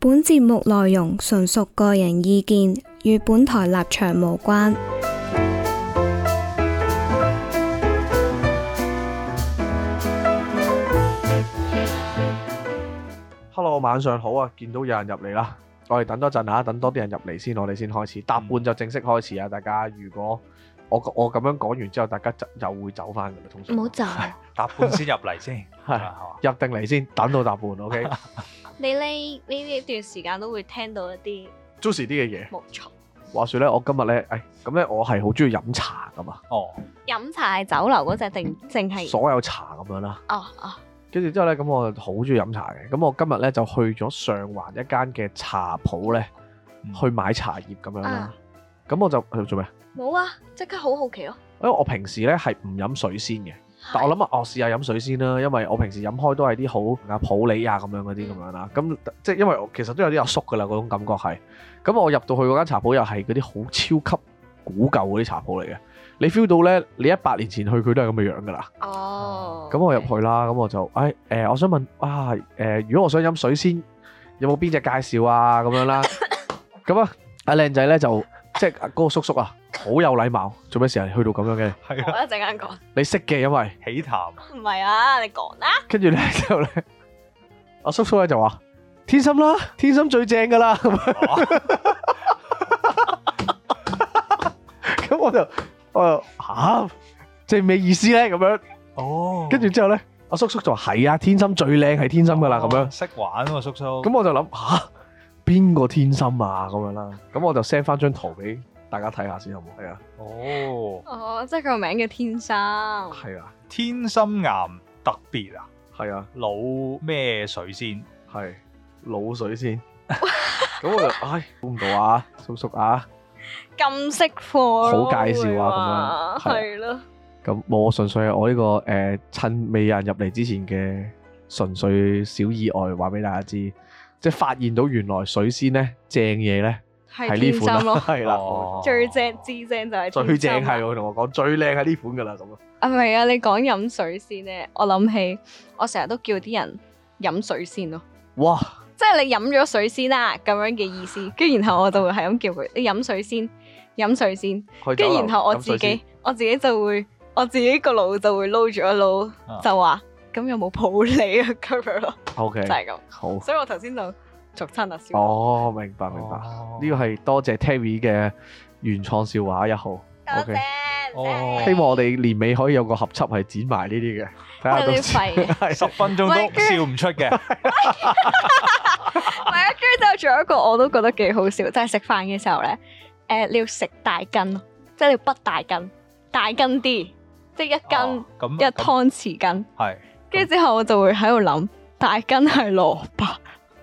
本節目內容純屬個人意見，與本台立場無關。 Hello， 晚上好啊！見到有人入嚟啦，我哋等多陣啊，等多啲人入嚟先，我哋先開始。搭半就正式開始啊！大家如果我咁樣講完之後，大家又會走翻㗎啦，通常。 唔好走。 搭半先入嚟先， 係入定嚟先，等到搭半 ，OK。 你呢段時間都會聽到一啲 juicy 啲嘅嘢。 冇錯。 話說咧，我今日咧，咁咧我係好中意飲茶噶嘛。 哦。 飲茶係酒樓嗰隻定淨係？ 所有茶咁樣啦。 哦。 跟住之後咧，咁我好中意飲茶嘅。咁我今日咧就去咗上環一間嘅茶鋪咧，去買茶葉咁樣啦。咁我就去做咩？ 冇啊！即刻好好奇咯。 因為我平時咧係唔飲水仙嘅。但我諗啊，我試下飲水先啦，因為我平時飲開都係啲好普洱啊咁樣嗰啲咁樣啦。咁即係因為我其實都有啲阿叔噶啦嗰種感覺係。咁我入到去嗰間茶鋪又係嗰啲好超級古舊嗰啲茶鋪嚟嘅。你 feel 到咧，你100年前去佢都係咁嘅樣噶啦。 哦。 咁我入去啦，咁我就我想問如果我想飲水仙，有冇邊隻介紹啊咁樣啦？咁啊，阿靚仔咧就即係嗰個叔叔啊。好有禮貌，做咩事啊？去到咁樣嘅， 我一陣間講。 你識嘅，因為起痰。 唔係啊，你講啦。 跟住咧之後咧，阿叔叔咧就話：天心啦，天心最正噶啦。咁我就即係咩意思咧？咁樣。 哦。 跟住之後咧，阿叔叔就話：係啊，天心最靚係天心噶啦。咁樣。 識玩喎，叔叔。 咁我就諗邊個天心啊？咁樣啦。咁我就 send 翻張圖俾大家睇下先好唔好？係啊。 哦，即係佢個名叫天心。 係啊。 天心岩特別啊。 係啊。 老咩水仙？ 係老水仙。咁我就估唔到啊，叔叔啊。 咁識貨。 好介紹啊，咁樣。 係咯。 咁我純粹係我呢個趁未有人入嚟之前嘅純粹小意外，話俾大家知，即係發現到原來水仙咧正嘢咧。係呢款咯，係啦， 最正至正就係最正係我同我講最靚係呢款噶啦咁咯。 啊唔係啊，你講飲水仙咧，我諗起我成日都叫啲人飲水仙咯。 哇！ 即係你飲咗水仙啦咁樣嘅意思，跟住然後我就會係咁叫佢，你飲水仙，飲水仙，跟住然後我自己就會，我自己個腦就會撈住一撈，就話咁有冇普洱啊咁樣咯。 OK， 就係咁。 好。所以我頭先就。俗親啊笑。 哦，明白。呢個係多謝 Terry 嘅原創笑話1號。 多謝。 希望我哋年尾可以有個合輯係剪埋呢啲嘅，睇下到時 10分鐘都笑唔出嘅。 唔係啊，跟住就仲有一個我都覺得幾好笑，就係食飯嘅時候咧，你要食大羹咯，即係你要滗大羹，大羹啲，即係一羹一湯匙羹。係。跟住之後我就會喺度諗，大羹係蘿蔔。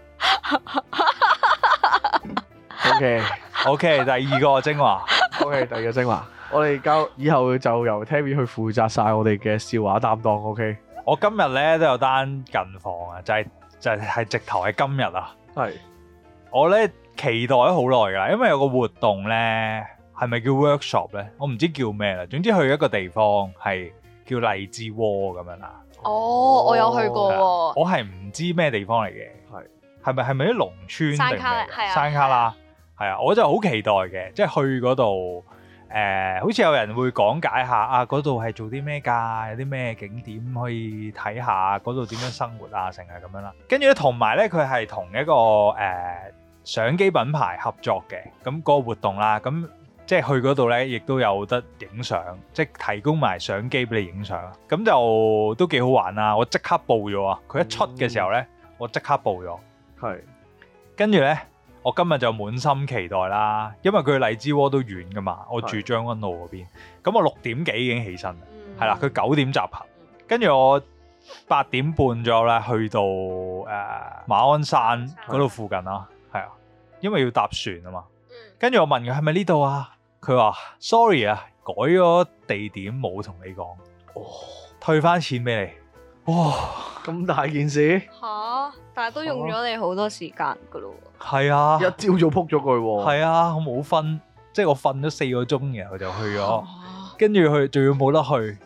OK， 第二個精華。 OK， 第二個精華。我哋以後就由 Terry 去負責晒我哋嘅笑話擔當。OK。 我今日咧都有單近況啊，就係直頭係今日啊。係。我咧期待咗好耐㗎，因為有個活動咧，係咪叫 workshop 咧？我唔知叫咩啦。總之去一個地方係叫荔枝窩咁樣啦。 哦，我有去過喎。 我係唔知咩地方嚟嘅。係咪啲農村定咩？山卡啦，係啊，我就好期待嘅，即係去嗰度，好似有人會講解下啊，嗰度係做啲咩㗎，有啲咩景點可以睇下，嗰度點樣生活啊，成係咁樣啦。跟住咧，同埋咧，佢係同一個相機品牌合作嘅，咁嗰個活動啦，咁即係去嗰度咧，亦都有得影相，即係提供埋相機俾你影相，咁就都幾好玩啊！我即刻報咗啊！佢一出嘅時候咧，我即刻報咗。係，跟住咧，我今日就滿心期待啦，因為佢荔枝窩都遠噶嘛，我住將軍澳嗰邊，咁我6點幾已經起身，係啦，佢9點集合，跟住我8點半左右咧去到馬鞍山嗰度附近啦，係啊，因為要搭船啊嘛，跟住我問佢係咪呢度啊，佢話 sorry 啊，改咗地點冇同你講，退翻錢俾你。哇！咁大件事吓，但係都用咗你好多時間噶咯。 係啊， 一朝早撲咗佢喎。 係啊，我冇瞓，即係我瞓咗4個鐘，然後就去咗，跟住去仲要冇得去。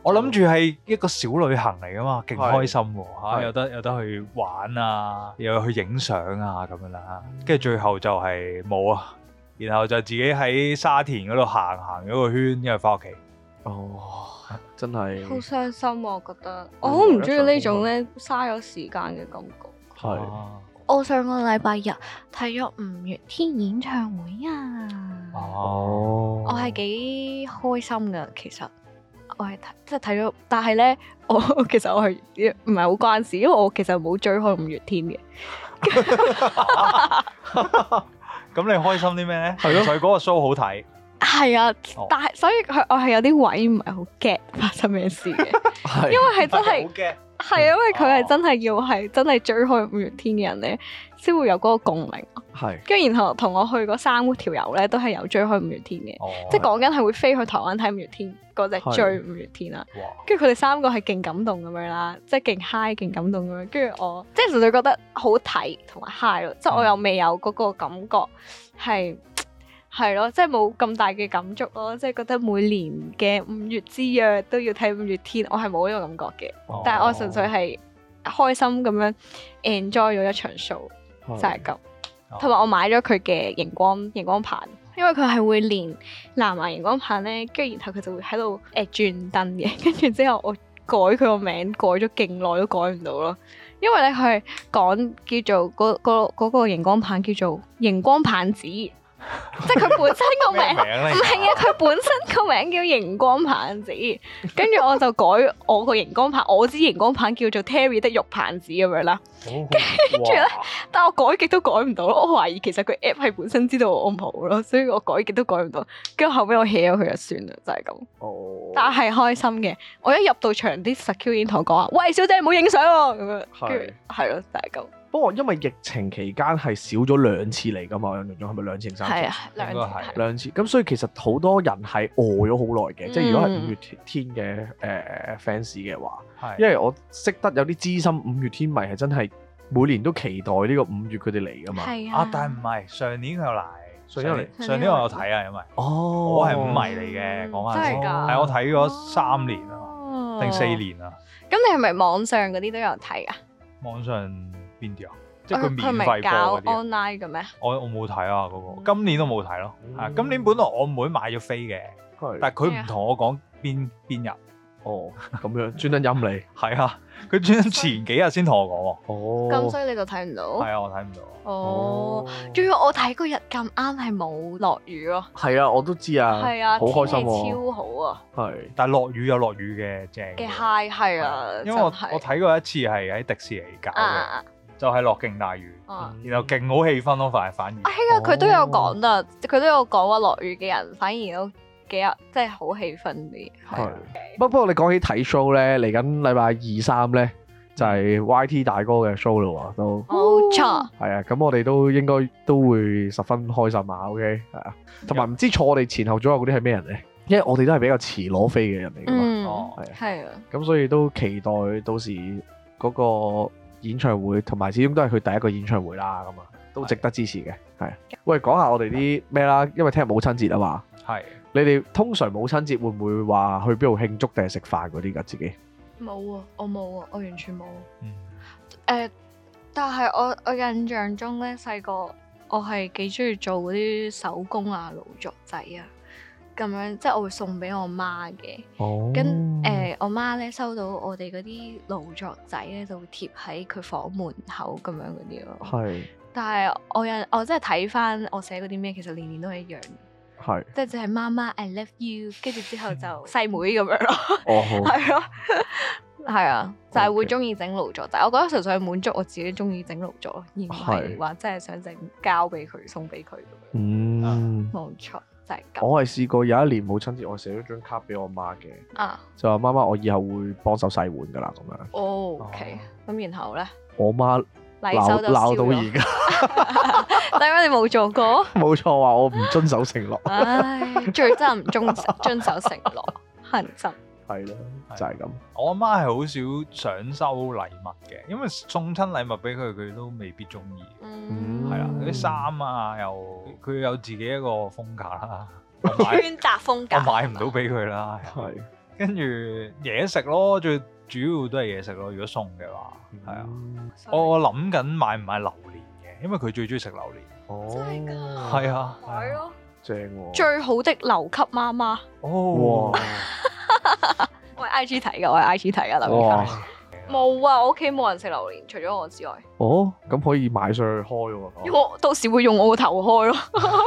我諗住係一個小旅行嚟噶嘛，勁開心喎嚇，有得去玩啊，又去影相啊咁樣啦。跟住最後就係冇啊，然後就自己喺沙田嗰度行咗個圈，因為翻屋企。 哦，真係好傷心我覺得，我好唔中意呢種咧嘥咗時間嘅感覺。 係。 我上個禮拜日睇咗五月天演唱會啊！ 哦， 我係幾開心噶，其實我係即係睇咗，但係咧，其實我係唔係好關事，因為我其實冇追開五月天嘅。 咁你開心啲咩咧？係咯，所以嗰個 show 好睇。 係啊，但係所以我係有啲位唔係好 get 發生咩事嘅，因為係真係。係啊，因為佢係真係要係真係追開五月天嘅人咧，先會有嗰個共鳴。 係， 跟住然後同我去嗰3條友咧，都係有追開五月天嘅，即係講緊係會飛去台灣睇五月天嗰隻追五月天啦。跟住佢哋3個係勁感動咁樣啦，即係勁 high 勁感動咁樣。跟住我即係純粹覺得好睇同埋 high 咯，即係我又未有嗰個感覺係咯，即係冇咁大嘅感觸咯，即係覺得每年嘅5月之約都要睇五月天，我係冇呢個感覺嘅。但係我純粹係開心咁樣 enjoy 咗一場 show，就係咁。同埋我買咗佢嘅熒光棒，因為佢係會連藍牙熒光棒咧，跟住然後佢就會喺度轉燈嘅，跟住之後我改佢個名改咗勁耐都改唔到咯，因為咧佢係講叫做嗰個熒光棒叫做熒光棒子。即係佢本身個名，唔係啊！佢本身個名叫熒光棒子，跟住我就改我個熒光棒，我支熒光棒叫做 Terry 的玉棒子咁樣啦。跟住咧，但我改極都改唔到咯。我懷疑其實佢 app 係本身知道我唔好咯，所以我改極都改唔到。跟住後尾我 hea 咗佢就算啦，就係咁。哦。但係開心嘅，我一入到場啲 security 同我講話，喂，小姐唔好影相喎，咁樣。係咯，就係咁。不過因為疫情期間係少咗2次嚟㗎嘛，我印象中係咪2次定3次？ 係啊，兩次。 咁所以其實好多人係餓咗好耐嘅，即係如果係五月天嘅fans 嘅話，因為我識得有啲資深五月天迷係真係每年都期待呢個5月佢哋嚟㗎嘛。 啊，但係唔係上年佢有嚟，上年我有睇啊，因為我係五迷嚟嘅，講翻先，係我睇咗3年啊，定4年啊。 咁你係咪網上嗰啲都有睇啊？ 網上邊啲啊？即係佢免費播嗰啲 online 嘅咩？ 我冇睇啊，嗰個今年都冇睇咯。係今年本來我妹買咗飛嘅，但係佢唔同我講邊日。 哦，咁樣專登陰你。 係啊，佢專登前幾日先同我講喎。 哦， 咁所以你就睇唔到？ 係啊，我睇唔到。 哦，仲要我睇嗰日咁啱係冇落雨咯。 係啊，我都知啊。係啊，好開心喎， 超好啊。 係， 但係落雨有落雨嘅正。 嘅 high 係啊， 因為我睇過一次係喺迪士尼搞嘅。就係落勁大雨，然後勁好氣氛咯，反而。係啊，佢都有講啊，佢都有講話落雨嘅人反而都幾即係好氣氛啲。係。 不過你講起睇 show 咧，嚟緊禮拜2、3咧就係 YT 大哥嘅 show 咯喎，都。 冇錯。 係啊，咁我哋都應該都會十分開心啊 ，OK， 係啊，同埋唔知坐我哋前後左右嗰啲係咩人咧？因為我哋都係比較遲攞飛嘅人嚟㗎嘛。係啊。咁所以都期待到時嗰個演唱會，同埋始終都係佢第一個演唱會啦，咁啊都值得支持嘅。係，喂，講下我哋啲咩啦，因為聽日母親節啊嘛。係，你哋通常母親節會唔會話去邊度慶祝定係食飯嗰啲㗎？自己冇啊，我冇啊，我完全冇。但係我印象中咧，細個我係幾中意做嗰啲手工啊、勞作仔啊。咁樣即係我會送俾我媽嘅，跟我媽咧收到我哋嗰啲勞作仔咧就會貼喺佢房門口咁樣嗰啲咯。係，但係我真係睇翻我寫嗰啲咩，其實年年都係一樣。係，即係就係媽媽 I love you， 跟住之後就細妹咁樣咯。哦，係咯，係啊，就係會中意整勞作仔。我覺得純粹係滿足我自己中意整勞作，而唔係話真係想整交俾佢送俾佢咁樣。嗯，冇錯。 我係試過有一年母親節，我寫咗張卡俾我媽嘅，就話媽媽我以後會幫手洗碗噶啦咁樣。哦，OK，咁然後咧，我媽鬧到而家， 點解你冇做過？ 冇錯，話我唔遵守承諾。 唉，最真係唔遵守承諾，係真。 係咯，就係咁。 我阿媽係好少想收禮物嘅，因為送親禮物俾佢，佢都未必中意。係啦，啲衫啊，又佢有自己一個風格啦， 穿搭風格， 我買唔到俾佢啦。係， 跟住嘢食咯，最主要都係嘢食咯。如果餸嘅話，係啊。我諗緊買唔買榴蓮嘅，因為佢最中意食榴蓮。 哦， 真係㗎？ 係啊， 係咯， 正喎。 最好的留級媽媽。 哦， 我係 I G 睇㗎，我係 I G 睇㗎，榴蓮。冇啊！我屋企冇人食榴蓮，除咗我之外。 哦，咁可以買上去開喎。 我到時會用我個頭開咯。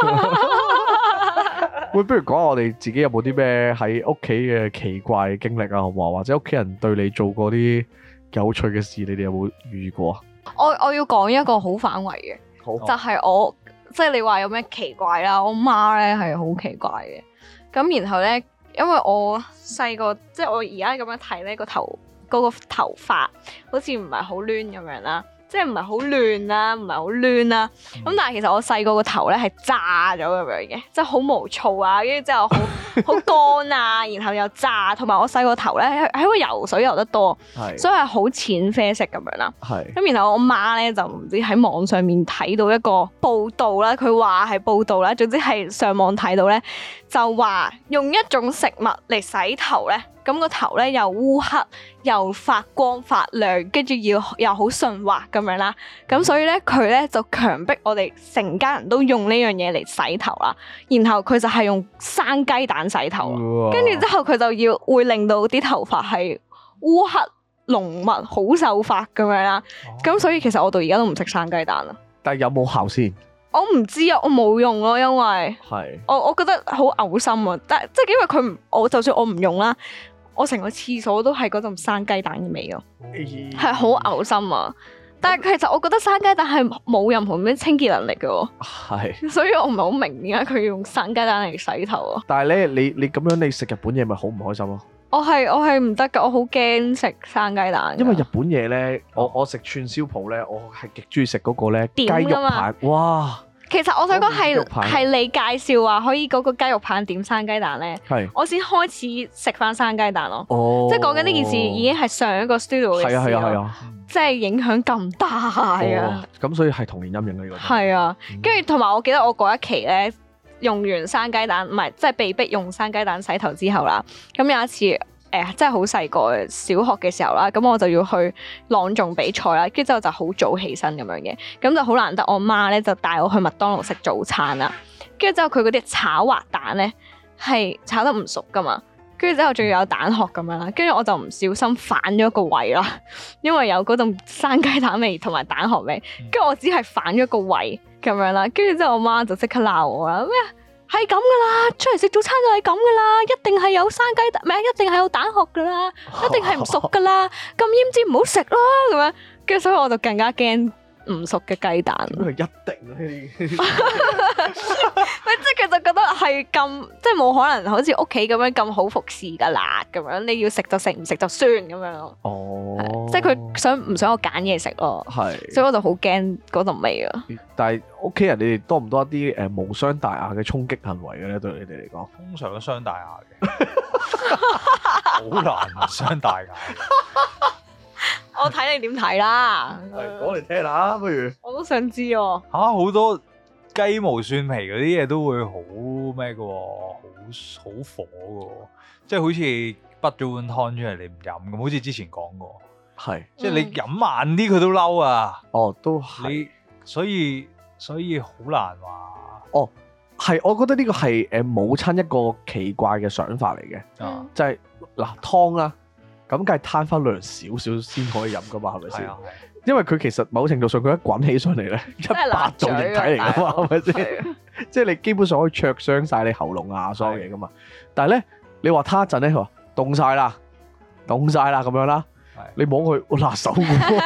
喂，不如講下我哋自己有冇啲咩喺屋企嘅奇怪經歷啊，好唔好？或者屋企人對你做過啲有趣嘅事，你哋有冇遇過啊？ 我要講一個好反胃嘅， 好就係我即係你話有咩奇怪啦，我媽咧係好奇怪嘅。咁然後咧，因為我細個即係我而家咁樣睇咧個頭。嗰個頭髮好似唔係好亂咁樣啦，即係唔係好亂啦，唔係好亂啦。咁但係其實我細個個頭咧係炸咗咁樣嘅，即係好毛躁啊，跟住之後好乾啊，然後又炸，同埋我細個頭咧喺度游水游得多，所以係好淺啡色咁樣啦。咁然後我媽咧就唔知喺網上面睇到一個報道啦，佢話係報道啦，總之係上網睇到咧就話用一種食物嚟洗頭咧。咁個頭咧又烏黑又發光發亮，跟住又好順滑咁樣啦。咁所以咧佢咧就強迫我哋成家人都用呢樣嘢嚟洗頭啦。然後佢就係用生雞蛋洗頭，跟住之後佢就會令到啲頭髮係烏黑濃密好秀髮咁樣啦。咁所以其實我到而家都唔食生雞蛋啦。 但係有冇效先？ 我唔知啊，我冇用咯，因為我覺得好嘔心啊。但即係因為佢唔，我就算我唔用啦。我成個廁所都係嗰陣生雞蛋嘅味咯，係好嘔心啊！但係其實我覺得生雞蛋係冇任何咩清潔能力嘅喎，所以我唔係好明點解佢要用生雞蛋嚟洗頭啊！ 但係咧，你咁樣你食日本嘢咪好唔開心咯？ 我係唔得㗎，我好驚食生雞蛋。因為日本嘢咧，我食串燒鋪咧，我係極中意食嗰個咧雞肉排，哇！ 其實我想講係你介紹話可以嗰個雞肉棒點生雞蛋咧，我先開始食翻生雞蛋咯。即係講緊呢件事已經係上一個 studio 嘅事咯，即係影響咁大啊！ 咁所以係童年陰影呢個。 係啊，跟住同埋我記得我嗰一期咧用完生雞蛋，唔係即係被逼用生雞蛋洗頭之後啦。咁有一次。真係好細個，小學嘅時候啦，咁我就要去朗誦比賽啦，跟住之後就好早起身咁樣嘅，咁就好難得我媽咧就帶我去麥當勞食早餐啦，跟住之後佢嗰啲炒滑蛋咧係炒得唔熟噶嘛，跟住之後仲要有蛋殼咁樣啦，跟住我就唔小心反咗個位啦，因為有嗰陣生雞蛋味同埋蛋殼味，跟住我只係反咗個位咁樣啦，跟住之後我媽就即刻鬧我啦，咩？係咁噶啦，出嚟食早餐就係咁噶啦，一定係有生雞蛋，唔係一定係有蛋殼噶啦，一定係唔熟噶啦，咁腌尖唔好食啦咁樣，跟住所以我就更加驚唔熟嘅雞蛋。 咁係一定呢啲， 即係佢就覺得係咁，即係冇可能好似屋企咁樣咁好服侍噶啦，咁樣你要食就食，唔食就算咁樣咯。 哦， 即係佢想唔想我揀嘢食咯？係，所以我就好驚嗰陣味啊。 但係屋企人你哋多唔多一啲無傷大雅嘅衝擊行為嘅咧？對你哋嚟講， 通常都傷大雅嘅，好難唔傷大雅。 我睇你點睇啦， 講嚟聽下，不如我都想知喎。 好多雞毛蒜皮嗰啲嘢都會好咩嘅喎，好火嘅喎，即係好似滗咗碗湯出嚟你唔飲咁，好似之前講過，即係你飲慢啲佢都嬲啊。 哦，都係， 所以好難話。 哦，係，我覺得呢個係母親一個奇怪嘅想法嚟嘅，就係嗱湯啦。咁梗係攤翻涼少少先可以飲噶嘛，係咪先？因為佢其實某程度上佢一滾起上嚟咧，一百種液體嚟噶嘛，係咪先？即係你基本上可以灼傷晒你喉嚨啊，所有嘢噶嘛。但係咧，你話攤一陣咧，佢話凍晒啦咁樣啦，你摸佢，我辣手嘅。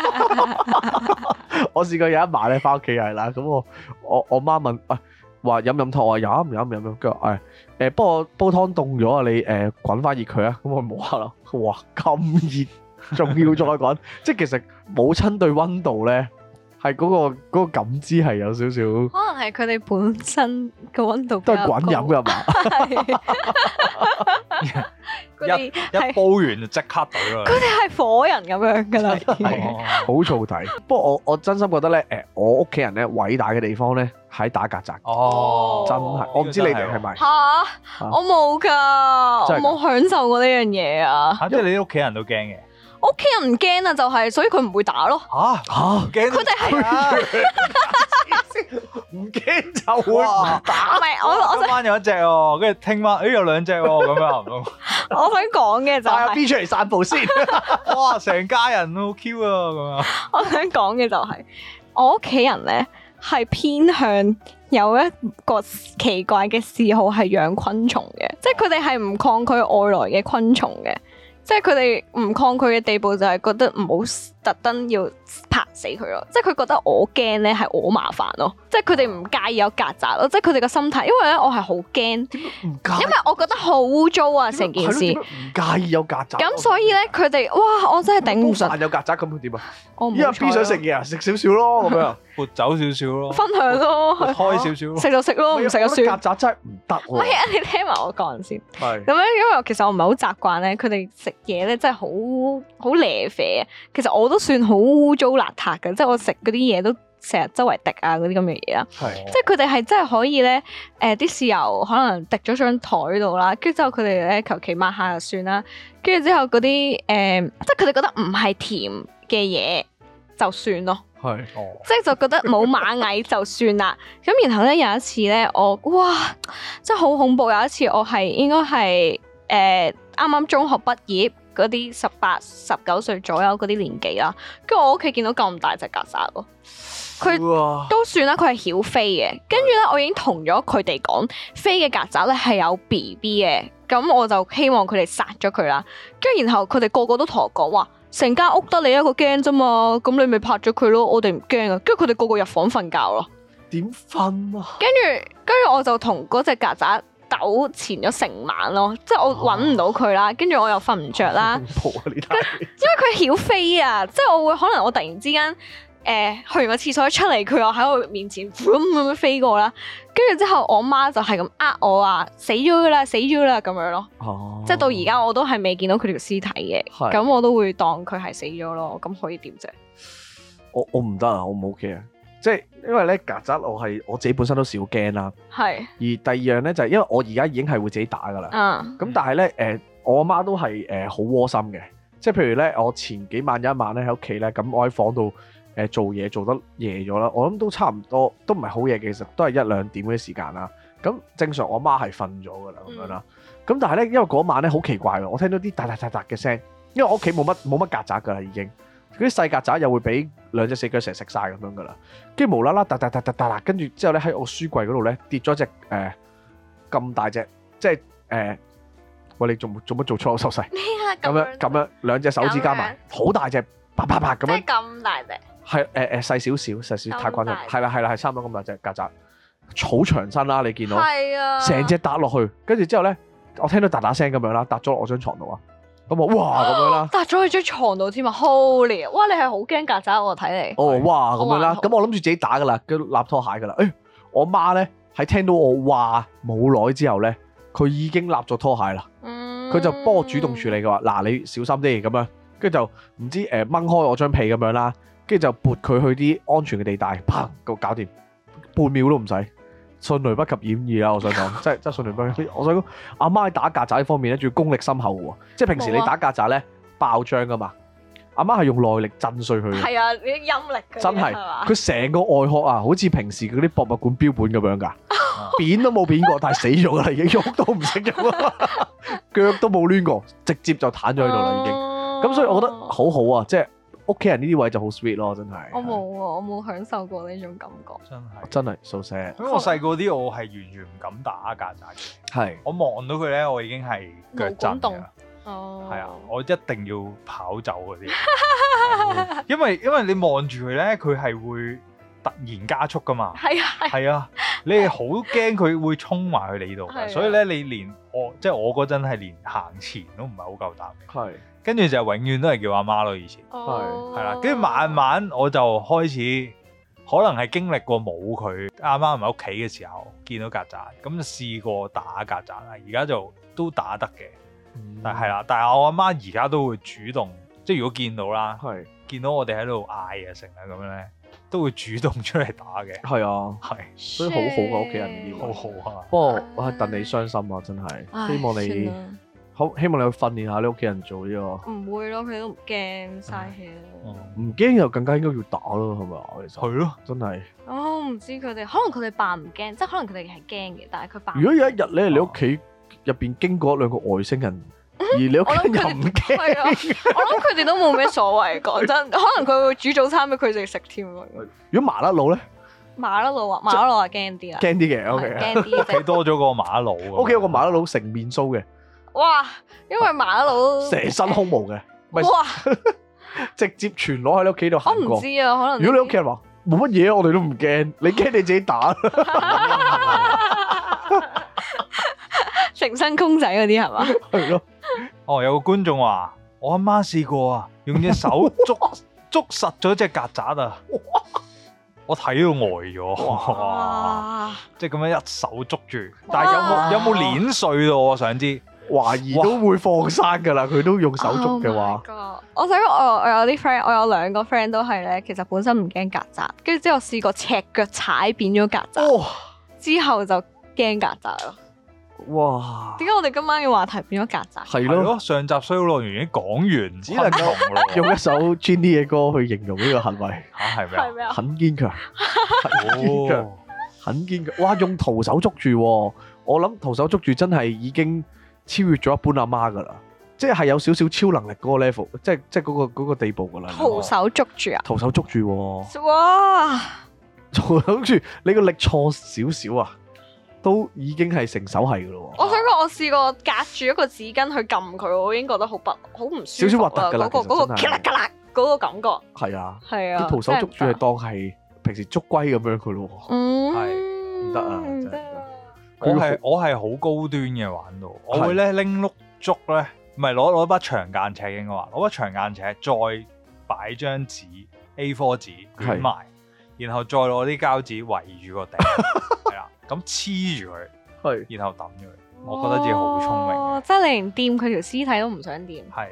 我試過有一晚咧，翻屋企係啦，咁我媽問話飲湯，我話飲，跟住不過煲湯凍咗啊，你滾翻熱佢啊，咁我摸下咯，哇咁熱，仲要再滾，即係其實母親對溫度咧係嗰個感知係有少少， 可能係佢哋本身個溫度都係滾飲噶嘛， 一煲完就即刻倒啦， 佢哋係火人咁樣噶啦， 好燥底。不過我真心覺得咧，我屋企人咧偉大嘅地方咧喺打曱甴。 哦， 真係，我唔知你哋係咪？ 嚇！我冇㗎，我冇享受過呢樣嘢啊！ 即係你啲屋企人都驚嘅。 屋企人唔驚啊，就係所以佢唔會打咯。 嚇！驚佢哋係唔驚就會唔打。 唔係我今晚有一隻喎，跟住聽晚有兩隻喎，咁樣唔通？ 我想講嘅就帶阿係 B 出嚟散步先。 哇！成家人好 Q 啊，咁樣。 我想講嘅就係我屋企人咧係偏向有一個奇怪嘅嗜好係養昆蟲嘅，即係佢哋係唔抗拒外來嘅昆蟲嘅。即係佢哋唔抗拒嘅地步就係覺得唔好特登要拍死佢咯，即係佢覺得我驚咧係我麻煩咯，即係佢哋唔介意有曱甴咯，即係佢哋個心態，因為咧我係好驚， 點解唔介意？ 因為我覺得好污糟啊成件事， 唔介意有曱甴。 咁所以咧佢哋哇我真係頂唔順。 飯有曱甴咁佢點啊？ 我唔因為 B 想食嘢啊，食少少咯咁樣， 撥走少少咯， 分享咯， 開少少咯， 食就食咯，唔食就算。 曱甴真係唔得喎。 唔係啊，你聽埋我講先。 係咁樣，因為其實我唔係好習慣咧，佢哋食嘢咧真係好瀨啡啊！其實我都算好污糟邋遢嘅，即係我食嗰啲嘢都成日周圍滴啊嗰啲咁嘅嘢啦。 係即係佢哋係真係可以咧，啲豉油可能滴咗張台度啦，跟住之後佢哋咧求其抹下就算啦。跟住之後嗰啲即係佢哋覺得唔係甜嘅嘢就算咯。 係即係就覺得冇螞蟻就算啦。咁然後咧有一次咧，我哇真係好恐怖！有一次我係應該係啱啱中學畢業嗰啲18、19歲左右嗰啲年紀啦。跟住我屋企見到咁大隻曱甴咯，佢都算啦，佢係曉飛嘅。跟住咧，我已經同咗佢哋講，飛嘅曱甴咧係有 BB 嘅。咁我就希望佢哋殺咗佢啦。跟住然後佢哋個個都同我講話，成間屋得你一個驚啫嘛，咁你咪拍咗佢咯，我哋唔驚啊。跟住佢哋個個入房瞓覺咯。 點瞓啊？ 跟住我就同嗰隻曱甴糾纏咗成晚咯，即係我揾唔到佢啦，跟住我又瞓唔着啦。 恐怖啊！呢單嘢因為佢曉飛啊，即係我會可能我突然之間去完個廁所一出嚟，佢又喺我面前咁樣飛過啦。跟住之後我媽就係咁我話死咗噶啦，死咗啦咁樣咯。即係到而家我都係未見到佢條屍體嘅，咁我都會當佢係死咗咯。咁可以點啫？ 我唔得啊，我唔 OK 啊。即係因為咧曱甴我自己本身都少驚啦。係。而第二樣咧就係因為我而家已經係會自己打噶啦。咁但係咧我阿媽都係好窩心嘅。即係譬如咧我前幾晚有一晚咧喺屋企咧，咁我喺房度做嘢做得夜咗啦，我諗都差唔多，都唔係好夜嘅，其實都係1-2點嗰啲時間啦。咁正常我媽係瞓咗噶啦咁樣啦。咁但係咧因為嗰晚咧好奇怪喎，我聽到啲嗒嗒嗒嗒嘅聲，因為我屋企冇乜曱甴噶啦已經。嗰啲細曱甴又會俾2隻4腳蛇食晒咁樣噶啦，跟住無啦啦嗒嗒嗒嗒嗒啦，跟住之後咧喺我書櫃嗰度咧跌咗隻咁大隻，即係喂你做乜做錯手勢？咁樣2隻手指加埋，好大隻，啪啪啪咁樣。即係咁大隻？係細少少，太誇張。係啦，係差唔多咁大隻曱甴，好長身啦，你見到？係啊。成隻搭落去，跟住之後咧，我聽到嗒嗒聲咁樣啦，搭咗落我張床度啊。咁我哇咁樣啦，搭咗喺張床度添啊 ，Holy！ 哇，你係好驚曱甴我睇嚟。哦，哇咁樣啦，咁我諗住自己打噶啦，跟住立拖鞋噶啦。我媽咧喺聽到我話冇耐之後咧，佢已經立咗拖鞋啦。佢就幫我主動處理嘅話，嗱你小心啲咁樣，跟住就唔知掹開我張被咁樣啦，跟住就撥佢去啲安全嘅地帶，砰個搞掂，半秒都唔使。迅雷不及掩耳啦！我想講，真係迅雷不及。我想講，阿媽喺打曱甴呢方面咧，仲要功力深厚喎。即係平時你打曱甴咧爆漿噶嘛，阿媽係用內力震碎佢嘅。係啊，你啲陰力。真係，佢成個外殼啊，好似平時嗰啲博物館標本咁樣㗎，扁都冇扁過，但係死咗啦，已經喐都唔識喐啦，腳都冇攣過，直接就攤咗喺度啦已經。咁所以我覺得好好啊，即係。屋企人呢啲位就好 sweet 咯，真係。我冇啊，我冇享受過呢種感覺。真係 so sad。因為我細個啲，我係完全唔敢打曱甴嘅。係。我望到佢咧，我已經係腳震㗎。哦。係啊，我一定要跑走嗰啲。因為你望住佢咧，佢係會突然加速㗎嘛。係啊。係啊，你係好驚佢會衝埋去你度嘅，所以咧你連我嗰陣係連行前都唔係好夠膽。係。跟住就永遠都係叫阿媽咯，以前係啦，跟住慢慢我就開始可能係經歷過冇佢阿媽唔喺屋企嘅時候，見到曱甴，咁就試過打曱甴啦。而家就都打得嘅，但係我阿媽而家都會主動，即係如果見到啦，見到我哋喺度嗌啊成啊咁樣咧， 都會主動出嚟打嘅。 係啊， 係， 所以好好嘅屋企人呢啲， 好好啊。 不過我係戥你傷心啊，真係。希望你希望你去訓練下你屋企人做呢個。 唔會咯，佢都唔驚，嘥氣咯。 唔驚就更加應該要打咯，係咪啊？其實係咯， 真係。 我唔知佢哋，可能佢哋扮唔驚，即係可能佢哋係驚嘅，但係佢扮。 如果有一日咧，你屋企入邊經過2個外星人，而你屋企人又唔驚， 係啊，我諗佢哋都冇咩所謂。講真，可能佢會煮早餐俾佢哋食添。 如果麻甩佬咧？ 麻甩佬啊驚啲啦， 驚啲嘅，OK。 驚啲， 睇多咗個麻甩佬。 屋企有個麻甩佬成面鬚嘅。 哇！因為麻甩佬成身胸毛嘅， 哇！ 直接全裸喺你屋企度行過。 我唔知啊，可能如果你屋企人話冇乜嘢，我哋都唔驚，你驚你自己打。 成身公仔嗰啲係嘛？ 係咯。 哦，有個觀眾話：我阿媽試過啊，用隻手捉實咗隻曱甴啊！我睇到呆咗，哇！即係咁樣一手捉住，但係有冇碾碎到？我想知。 懷疑都會放生㗎啦，佢都用手捉嘅話。 我想我有啲 friend，我有2個 friend 都係咧，其實本身唔驚曱甴，跟住之後試過赤腳踩扁咗曱甴，之後就驚曱甴咯。 哇！ 點解我哋今晚嘅話題變咗曱甴？ 係咯，上集衰樂園已經講完， 只能夠用一首 Jenny 嘅歌去形容呢個行為。 嚇係咩啊？ 係咩啊？ 很堅強，很堅強，很堅強。哇！用徒手捉住喎，我諗徒手捉住真係已經超越咗一般阿媽噶啦，即係有少少超能力嗰個 level，即係嗰個地步噶啦。 徒手捉住啊！ 徒手捉住喎！ 哇！ 徒手捉住，你個力錯少少啊，都已經係成手係噶咯喎。 我想講，我試過隔住一個紙巾去撳佢，我已經覺得好唔舒服， 少少核突㗎啦， 嗰個咔啦咔啦嗰個感覺。 係啊， 係啊， 啲徒手捉住係當係平時捉龜咁樣噶咯喎。 係唔得啊！ 唔得啊！ 我係好高端嘅玩到，我會咧拎碌竹咧，唔係攞把長間尺應該話，攞把長間尺再擺張紙 A4 紙捲埋，然後再攞啲膠紙圍住個頂，係啦，咁黐住佢，然後抌咗佢。我覺得自己好聰明嘅， 即係你連掂佢條屍體都唔想掂。 係。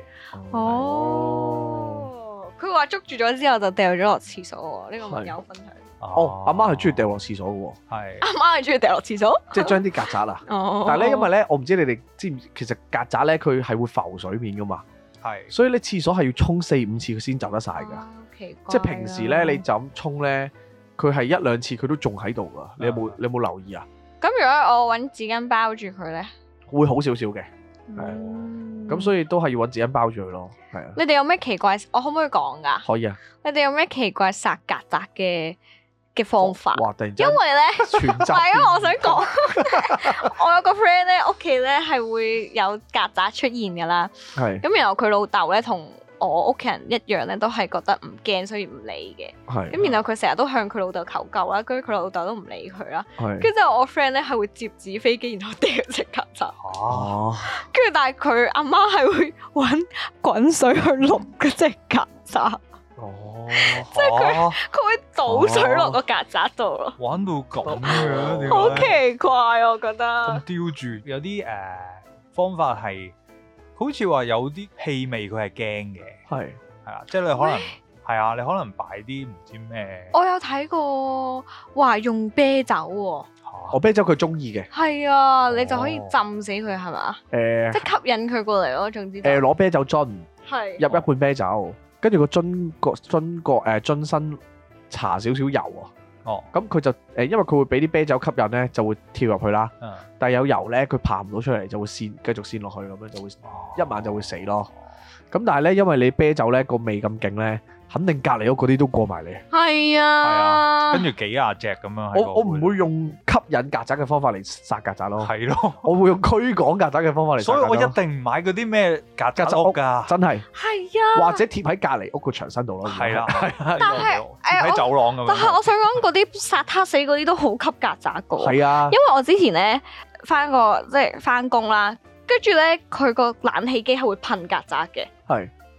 哦，佢話捉住咗之後就掉咗落廁所喎，呢個網友分享。 哦，阿媽係中意掉落廁所嘅喎。 係。 阿媽係中意掉落廁所， 即係將啲曱甴啊。 哦。 但係咧，因為咧，我唔知你哋知唔知，其實曱甴咧佢係會浮水面噶嘛。 係。 所以咧，廁所係要沖4-5次佢先走得晒㗎。 奇怪。 即係平時咧，你就咁沖咧，佢係1-2次佢都仲喺度㗎。你有冇留意啊？ 咁如果我揾紙巾包住佢咧， 會好少少嘅。咁所以都係要揾紙巾包住佢咯。係啊。 你哋有咩奇怪？我可唔可以講㗎？ 可以啊。 你哋有咩奇怪殺曱甴嘅方法？ 哇！突然之間因為咧， 全集。 係啊，我想講，我有個 friend 咧，屋企咧係會有曱甴出現㗎啦。 係。 咁然後佢老豆咧同我屋企人一樣咧，都係覺得唔驚，所以唔理嘅。 係。 咁然後佢成日都向佢老豆求救啦，跟住佢老豆都唔理佢啦。 係。 跟住之後我 friend 咧係會摺紙飛機，然後掉隻曱甴。 哦。 跟住但係佢阿媽係會揾滾水去淥嗰隻曱甴。 哦。 即係佢會倒水落個曱甴度咯。 玩到咁樣， 好奇怪我覺得。 咁叼住有啲方法係。好似話有啲氣味佢係驚嘅，係啊，即係你可能係啊，你可能擺啲唔知咩。我有睇過話用啤酒喎， 我啤酒佢中意嘅。 係啊，你就可以浸死佢係嘛？即係吸引佢過嚟咯。總之攞啤酒樽， 係入一半啤酒，跟住個樽身搽少少油啊。哦，咁佢就因為佢會俾啲啤酒吸引咧，就會跳入去啦。但係有油咧，佢爬唔到出嚟，就會繼續滲落去，咁樣就會一晚就會死咯。咁但係咧，因為你啤酒咧個味咁勁咧，肯定隔離屋嗰啲都過埋嚟。 係啊， 跟住幾廿隻咁樣。 我唔會用吸引曱甴嘅方法嚟殺曱甴咯。係咯，我會用驅趕曱甴嘅方法嚟殺曱甴。所以我一定唔買嗰啲咩曱甴屋㗎，真係。係啊，或者貼喺隔離屋個牆身度咯。係啦，係啊， 但係貼喺走廊咁樣。 但係我想講嗰啲殺黑死嗰啲都好吸曱甴㗎。 係啊， 因為我之前咧翻工啦，跟住咧佢個冷氣機係會噴曱甴嘅。係。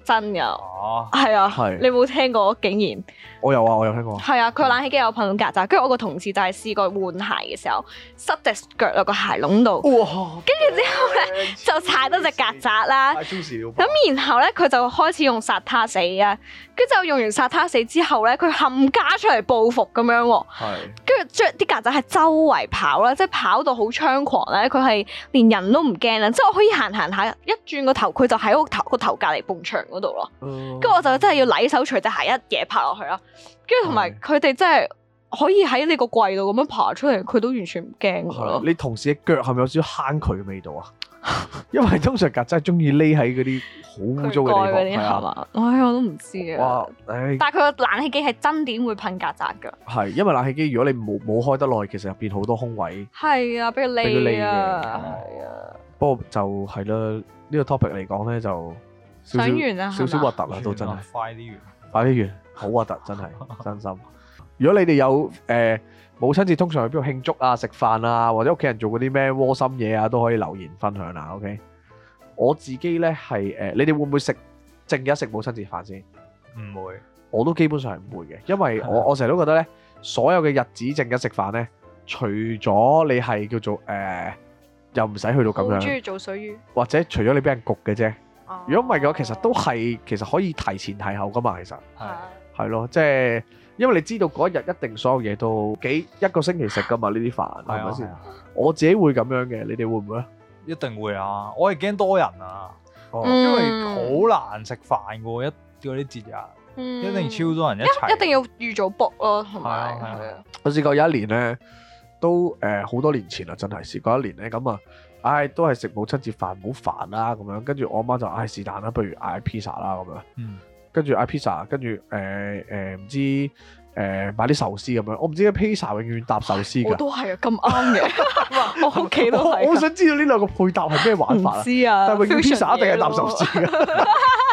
真㗎。 哦， 係啊， 係你冇聽過？竟然我有啊，我有聽過。 係啊，佢冷氣機有噴到曱甴，跟住我個同事就係試過換鞋嘅時候，塞隻腳落個鞋窿度， 哇！ 跟住之後咧就踩到隻曱甴啦。 太超時了。 咁然後咧佢就開始用殺他死啊，跟住就用完殺他死之後咧，佢冚家出嚟報復咁樣喎。 係。 跟住即係啲曱甴係周圍跑啦，即係跑到好猖狂咧，佢係連人都唔驚啦，即係我可以行下，一轉個頭佢就喺個頭隔離埲牆嗰度咯。跟住我就真係要禮手除隻鞋一嘢拍落去啦。跟住同埋佢哋真係可以喺你個櫃度咁樣爬出嚟，佢都完全唔驚㗎咯。 你同事嘅腳係咪有少少坑渠嘅味道啊？因為通常曱甴中意匿喺嗰啲好污糟嘅地方，係嘛？ 唉，我都唔知啊。 哇！唉， 但係佢個冷氣機係真點會噴曱甴㗎？ 係因為冷氣機如果你冇開得耐，其實入邊好多空位。 係啊，俾佢匿啊， 係啊。不過就係啦，呢個 topic 嚟講咧就想完啊， 少少核突啦，都真係。 快啲完， 快啲完，好核突真係，真心。如果你哋有母親節通常去邊度慶祝啊、食飯啊，或者屋企人做嗰啲咩窩心嘢啊，都可以留言分享啦。OK，我自己咧係你哋會唔會正日食母親節飯先？ 唔會， 我都基本上係唔會嘅，因為我成日都覺得咧，所有嘅日子正日食飯咧，除咗你係叫做又唔使去到咁樣， 好中意做水魚， 或者除咗你俾人焗嘅啫。如果唔係嘅話，其實都係其實可以提前提後噶嘛，其實係咯，即係因為你知道嗰一日一定所有嘢都一個星期食噶嘛，呢啲飯係咪先？我自己會咁樣嘅，你哋會唔會啊？ 一定會啊！我係驚多人啊， 嗯因為好難食飯嘅嗰啲節日，一定超多人一齊， 一定要預早 book 咯，同埋係啊。 我試過有一年咧，都好多年前啦，真係試過一年咧咁啊。都係食母親節飯，唔好煩啦咁樣。跟住我媽就是但啦，不如嗌 pizza 啦咁樣。跟住嗌 pizza，跟住唔知買啲壽司咁樣。我唔知 pizza 永遠搭壽司㗎。 我都係啊，咁啱嘅。我屋企都係。 我想知道呢兩個配搭係咩玩法啊？ 唔知啊。 但係永遠 pizza 一定係搭壽司㗎。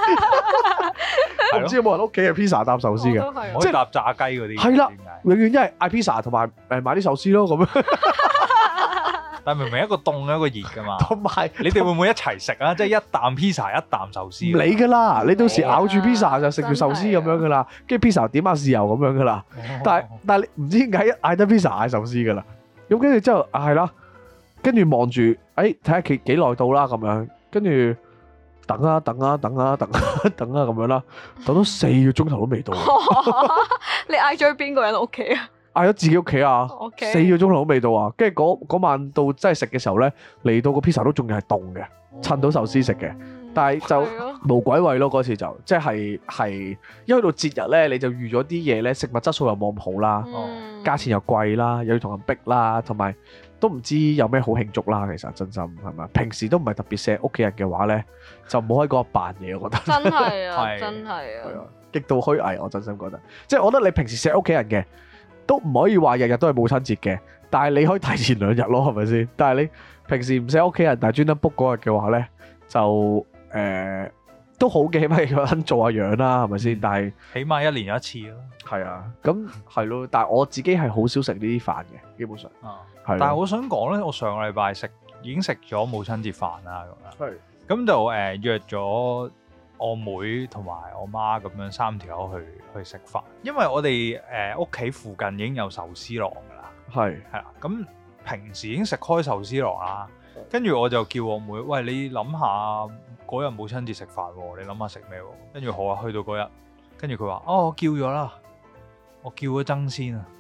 我唔知有冇人屋企係 pizza 搭壽司㗎？ 即係搭炸雞嗰啲。 係啦，永遠一係嗌 pizza 同埋買啲壽司咯咁樣。 但明明一個凍一個熱噶嘛， 同埋你哋會唔會一齊食啊？即係一啖 pizza 一啖壽司。 唔理噶啦，你到時咬住 pizza 就食住壽司咁樣噶啦，跟住 pizza 點下豉油咁樣噶啦。但係你唔知點解一嗌得 pizza 嗌壽司噶啦。咁跟住之後係啦，跟住望住，睇下幾耐到啦咁樣，跟住等啊咁樣啦，等咗4個鐘頭都未到。 你嗌咗去邊個人屋企啊？ 嗌咗自己屋企啊，4個鐘頭都未到啊！跟住嗰晚到真係食嘅時候咧，嚟到個 pizza 都仲係凍嘅，趁到壽司食嘅。但係就無鬼位咯，嗰次就即係因為到節日咧，你就預咗啲嘢咧，食物質素又冇咁好啦，價錢又貴啦，又要同人逼啦，同埋都唔知有咩好慶祝啦。其實真心係咪？平時都唔係特別錫屋企人嘅話咧，就唔好喺嗰度扮嘢，我覺得。 真係啊，真係啊， 極度虛偽，我真心覺得。即係我覺得你平時錫屋企人嘅。都唔可以話日日都係母親節嘅，但係你可以提前2日咯，係咪先？但係你平時唔錫屋企人，但係專登 book 嗰日嘅話咧，就都好嘅，起碼有人做下樣啦，係咪先？但係起碼1年有一次咯。 係啊，咁係咯。但係我自己係好少食呢啲飯嘅，基本上。係。 但係我想講咧，我上個禮拜已經食咗母親節飯啦，咁樣。 係。 咁就約咗我妹同埋我媽咁樣3條友去食飯，因為我哋屋企附近已經有壽司郎噶啦，係啦，咁平時已經食開壽司郎啦，跟住我就叫我妹，喂，你諗下嗰日母親節食飯喎，你諗下食咩喎？跟住好啊，去到嗰日，跟住佢話：我叫咗啦，我叫咗爭鮮啊，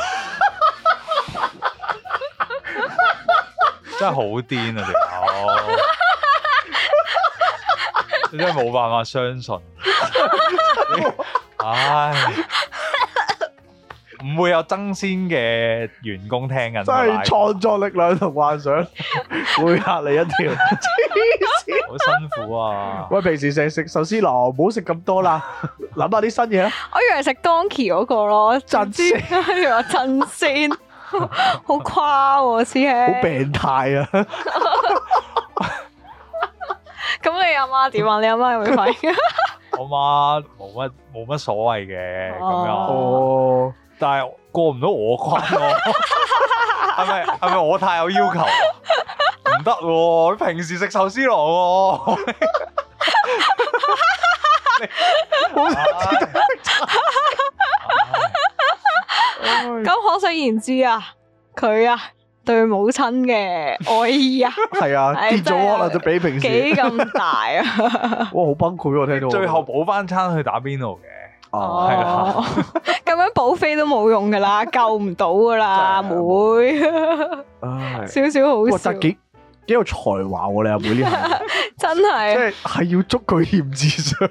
真係好癲啊條友！你真係冇辦法相信，唉，唔會有爭鮮嘅員工聽緊， 真係創作力量同幻想會嚇你一跳， 好辛苦啊！ 喂，平時成日食壽司郎，唔好食咁多啦，諗下啲新嘢啦。 我以為食 Donkey 嗰個咯， 真鮮， 原來真鮮，好誇喎，師兄， 好病態啊！ 咁你阿媽點啊？你阿媽有冇反應？ 我媽冇乜所謂嘅咁樣， 哦， 但係過唔到我關咯。係咪我太有要求？唔得喎！你平時食壽司郎喎， 咁可想而知啊，佢啊對母親嘅愛意啊， 係啊，跌咗鍋啦，就比平時幾咁大啊！ 哇，好崩潰喎！聽到最後補翻餐去打邊爐嘅。 哦， 係啦， 咁樣補飛都冇用噶啦，救唔到噶啦，妹。少少好笑。 但幾有才華喎，你阿妹呢下真係， 即係要捉佢欠智商。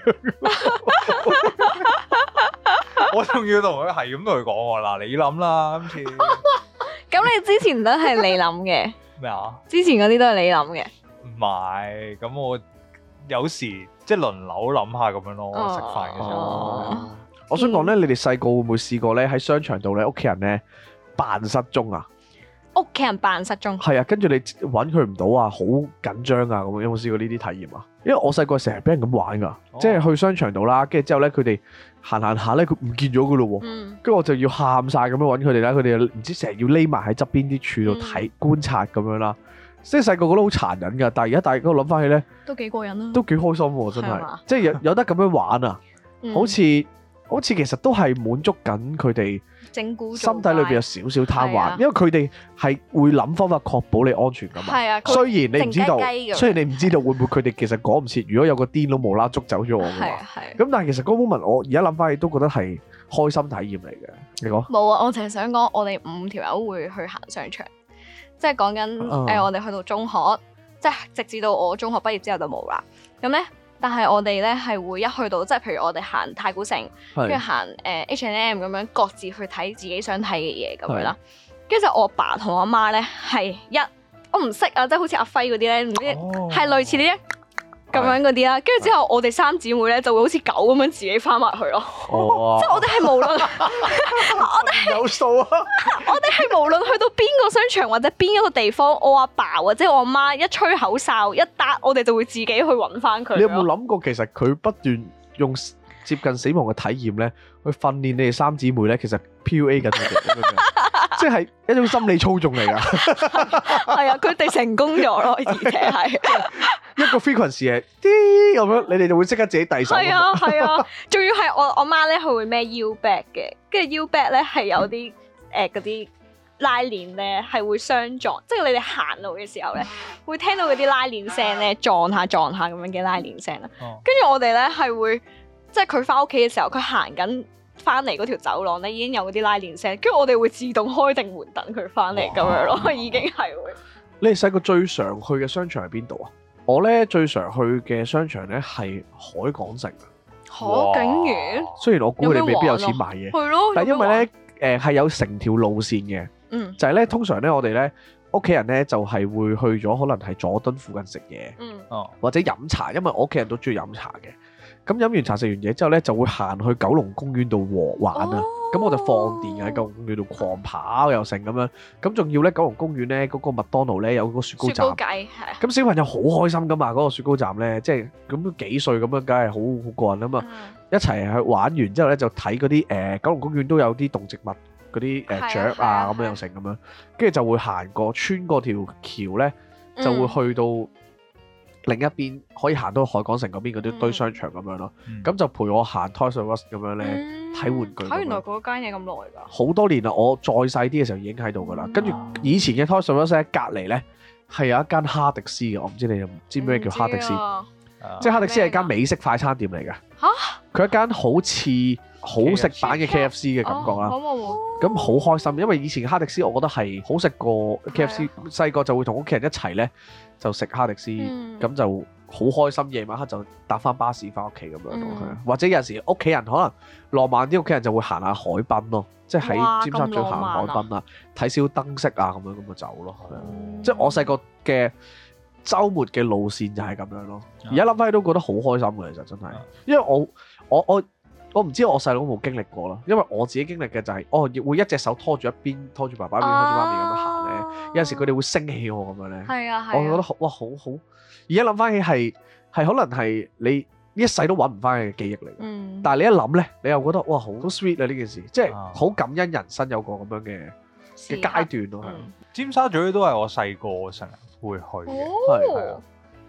我仲要同佢係咁同佢講喎，嗱你諗啦，今次。 咁你之前都係你諗嘅咩啊？ 之前嗰啲都係你諗嘅。 唔係，咁我有時即係輪流諗下咁樣咯，食飯嘅時候。 我想講咧，你哋細個會唔會試過咧喺商場度咧，屋企人咧扮失蹤啊？ 屋企人扮失蹤。 係啊，跟住你揾佢唔到啊，好緊張啊，咁有冇試過呢啲體驗啊？因為我細個成日俾人咁玩噶，即係去商場度啦，跟住之後咧佢哋行下咧，佢唔見咗噶咯喎，跟住我就要喊晒咁樣揾佢哋啦，佢哋唔知成日要匿埋喺側邊啲柱度睇觀察咁樣啦，即係細個覺得好殘忍噶，但係而家大個諗翻起咧， 都幾過癮啦， 都幾開心喎，真係，即係有得咁樣玩啊，好似其實都係滿足緊佢哋心底裏邊有少少貪玩，因為佢哋係會諗方法確保你安全㗎嘛。係啊，雖然你唔知道會唔會佢哋其實講唔切，如果有個癲佬無啦捉走咗我嘅話，咁但係其實嗰 moment 我而家諗翻起都覺得係開心體驗嚟嘅。你講？冇啊，我淨係想講我哋5條友會去行商場，即係講緊我哋去到中學，即係直至到我中學畢業之後就冇啦。咁咧。但係我哋咧係會一去到，即係譬如我哋行太古城，跟住行H&M 咁樣，各自去睇自己想睇嘅嘢咁樣啦。跟住就我爸同我媽咧係我唔識啊，即係好似阿輝嗰啲咧，唔知係類似呢啲咁樣嗰啲啦。跟住之後我哋3姊妹咧就會好似狗咁樣自己翻埋去咯。即係我哋係無論我哋有數啊，我哋係無論去到邊個商場或者邊一個地方，我阿爸或者我阿媽一吹口哨一打，我哋就會自己去揾翻佢。你有冇諗過其實佢不斷用接近死亡嘅體驗咧，去訓練你哋3姊妹咧，其實 PUA 緊佢哋，即係一種心理操縱嚟㗎。係啊，佢哋成功咗咯，而且係一個 frequency 係啲咁樣，你哋就會即刻自己遞手。係啊，係啊，仲要係我媽咧，佢會孭腰 bag 嘅，跟住腰 bag 咧係有啲嗰啲拉鏈咧係會相撞，即係你哋行路嘅時候咧，會聽到嗰啲拉鏈聲咧撞下咁樣嘅拉鏈聲啦。跟住我哋咧係會，即係佢翻屋企嘅時候，佢行緊翻嚟嗰條走廊咧已經有嗰啲拉鏈聲，跟住我哋會自動開定門等佢翻嚟咁樣咯，已經係會。你哋細個最常去嘅商場係邊度啊？我咧最常去嘅商場咧係海港城。竟然？雖然我估佢哋未必有錢買嘢，係咯，但係因為咧係有成條路線嘅，就係咧通常咧我哋咧屋企人咧就係會去咗可能係佐敦附近食嘢，或者飲茶，因為我屋企人都中意飲茶嘅。咁飲完茶食完嘢之後咧，就會行去九龍公園度玩啊！咁我就放電喺九龍公園度狂跑又成咁樣。咁仲要咧，九龍公園咧嗰個麥當勞咧有個雪糕站，咁小朋友好開心噶嘛！嗰個雪糕站咧，即係咁都幾歲咁樣，梗係好過癮啊嘛！一齊去玩完之後咧，就睇嗰啲九龍公園都有啲動植物嗰啲雀啊咁樣又成咁樣，跟住就會行過穿過條橋咧，就會去到另一邊可以行到海港城嗰邊嗰啲堆商場咁樣咯，咁就陪我行 Toys R Us 咁樣咧睇玩具。原來嗰間嘢咁耐㗎？好多年啦，我再細啲嘅時候已經喺度㗎啦。跟住以前嘅 Toys R Us 喺隔離咧係有一間哈迪斯嘅，我唔知你知咩叫哈迪斯？即係哈迪斯係間美式快餐店嚟嘅。嚇！佢一間好似好食版嘅 KFC 嘅感覺啦。咁好開心，因為以前哈迪斯我覺得係好食過 KFC。細個就會同屋企人一齊咧。就食哈迪斯，咁就好開心。夜晚黑就搭翻巴士翻屋企咁樣咯，或者有時屋企人可能浪漫啲，屋企人就會行下海濱咯，即係喺尖沙咀行海濱啊，睇小燈飾啊咁樣咁就走咯。即係我細個嘅週末嘅路線就係咁樣咯。而家諗翻起都覺得好開心嘅，其實真係，因為我唔知我細佬有冇經歷過啦，因為我自己經歷嘅就係會一隻手拖住一邊，拖住爸爸一邊，拖住媽咪咁樣行咧。有陣時佢哋會升起我咁樣咧，我覺得哇好好。而家諗翻起係可能係你一世都揾唔翻嘅記憶嚟。但係你一諗咧，你又覺得哇好 sweet 啊呢件事，即係好感恩人生有個咁樣嘅階段咯。尖沙咀都係我細個成日會去嘅，係啊。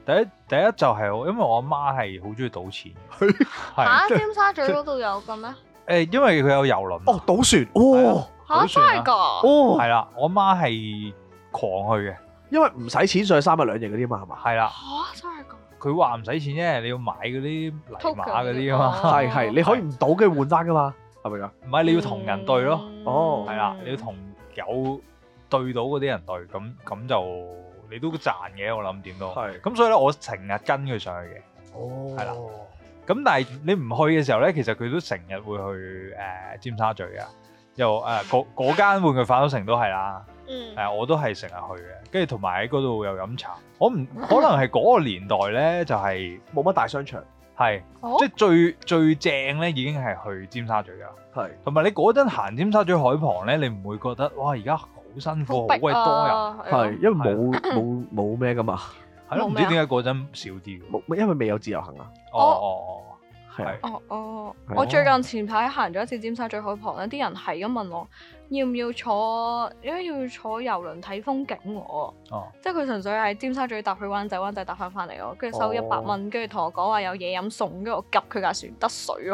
第一就係因為我阿媽係好中意賭錢嘅。 嚇！尖沙咀嗰度有嘅咩？ 因為佢有郵輪。 哦，賭船。哦， 嚇真係㗎？ 哦， 係啦，我阿媽係狂去嘅， 因為唔使錢上去3日2夜嗰啲嘛，係嘛？ 係啦。 嚇真係㗎？ 佢話唔使錢啫，你要買嗰啲泥馬嗰啲啊嘛。 係，你可以唔賭嘅換翻㗎嘛，係咪啊？ 唔係你要同人對咯。 哦， 係啦，你要同有對到嗰啲人對，咁就你都賺嘅，我諗點都。係。咁所以咧，我成日跟佢上去嘅。 哦。係啦。 咁但係你唔去嘅時候咧，其實佢都成日會去尖沙咀啊，又嗰間玩具反斗城都係啦。我都係成日去嘅，跟住同埋喺嗰度又飲茶。我唔可能係嗰個年代咧，就係冇乜大商場， 係即係最正咧，已經係去尖沙咀噶。係，同埋你嗰陣行尖沙咀海旁咧，你唔會覺得哇而家好辛苦，好鬼多人。 係，因為冇咩噶嘛。 係咯，唔知點解嗰陣少啲。 冇，因為未有自由行啊。係。 我最近前排行咗一次尖沙咀海旁咧，啲人係咁問我要唔要坐，因為要坐遊輪睇風景喎。即係佢純粹係尖沙咀搭去灣仔，灣仔搭翻嚟咯，跟住收100蚊，跟住同我講話有嘢飲送，跟住我夾佢架船得水喎。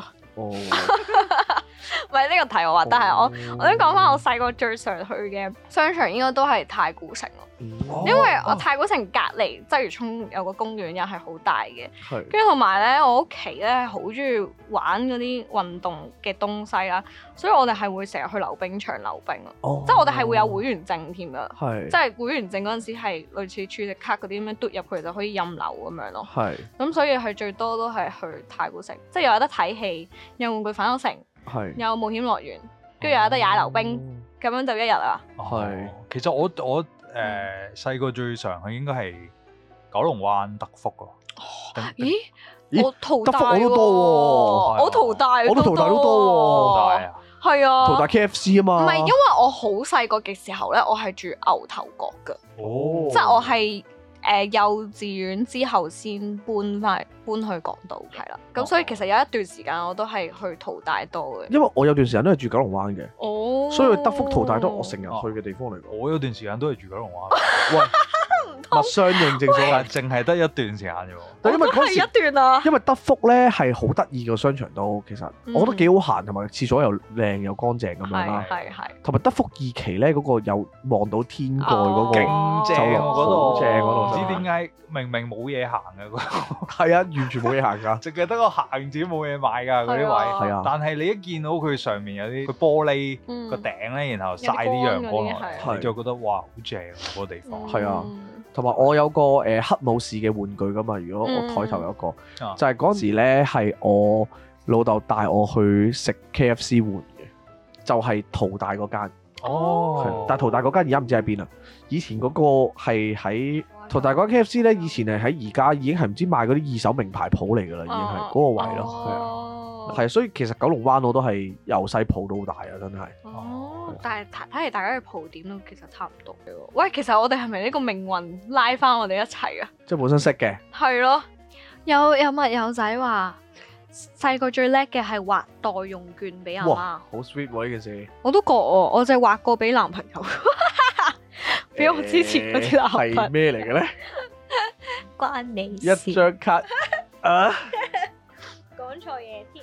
唔係呢個題我話，但係我想講翻我細個最常去嘅商場應該都係太古城咯。因為我太古城隔離鰂魚涌有個公園又係好大嘅，跟住同埋咧我屋企咧好中意玩嗰啲運動嘅東西啦，所以我哋係會成日去溜冰場溜冰咯，即係我哋係會有會員證添噶，即係會員證嗰陣時係類似儲值卡嗰啲咁樣嘟入去就可以任溜咁樣咯，咁所以係最多都係去太古城，即係又有得睇戲，有玩具反斗城，有冒險樂園，跟住又有得踩溜冰，咁樣就一日啦。 其實我細個最常去應該係九龍灣德福咯。 咦？我淘大我都多喎， 我淘大都多喎。 淘大啊？ 係啊。淘大 KFC 啊嘛。 唔係，因為我好細個嘅時候咧，我係住牛頭角㗎。哦。即係我係幼稚園之後先搬去港島，係啦。咁所以其實有一段時間我都係去淘大多嘅。 因為我有段時間都係住九龍灣嘅。哦。所以德福淘大都我成日去嘅地方嚟。 我有段時間都係住九龍灣。喂。 物相應，正所謂淨係得一段時間啫喎。 但因為嗰時一段啊， 因為德福咧係好得意個商場都，其實我覺得幾好行，同埋廁所又靚又乾淨咁樣啦。係。同埋德福二期咧嗰個有望到天蓋嗰個， 勁正嗰度， 正嗰度。 唔知點解明明冇嘢行嘅嗰度。 係啊，完全冇嘢行㗎， 淨係得個行字冇嘢買㗎嗰啲位。係啊。但係你一見到佢上面有啲玻璃個頂咧，然後曬啲陽光落嚟，你就覺得哇好正嗰個地方。係啊。同埋我有個黑武士嘅玩具噶嘛，如果我台頭有個，就係嗰時咧係我老豆帶我去食 KFC 換嘅，就係淘大嗰間。哦，但係淘大嗰間而家唔知喺邊啦。以前嗰個係喺淘大嗰間 KFC 咧，以前係喺而家已經係唔知賣嗰啲二手名牌鋪嚟噶啦，已經係嗰個位咯。係啊，係啊，所以其實九龍灣我都係由細蒲到大啊，真係。 但係睇嚟大家嘅蒲點都其實差唔多嘅喎。喂，其實我哋係咪呢個命運拉翻我哋一齊啊？ 即係本身識嘅。係咯。 有密友仔話細個最叻嘅係畫代用券俾阿媽。 好 sweet 喎呢件事。 我都覺我就係畫過俾男朋友，俾我之前嗰啲男朋友。 係咩嚟嘅咧？ 關你事。 一張卡啊！ 講錯嘢添。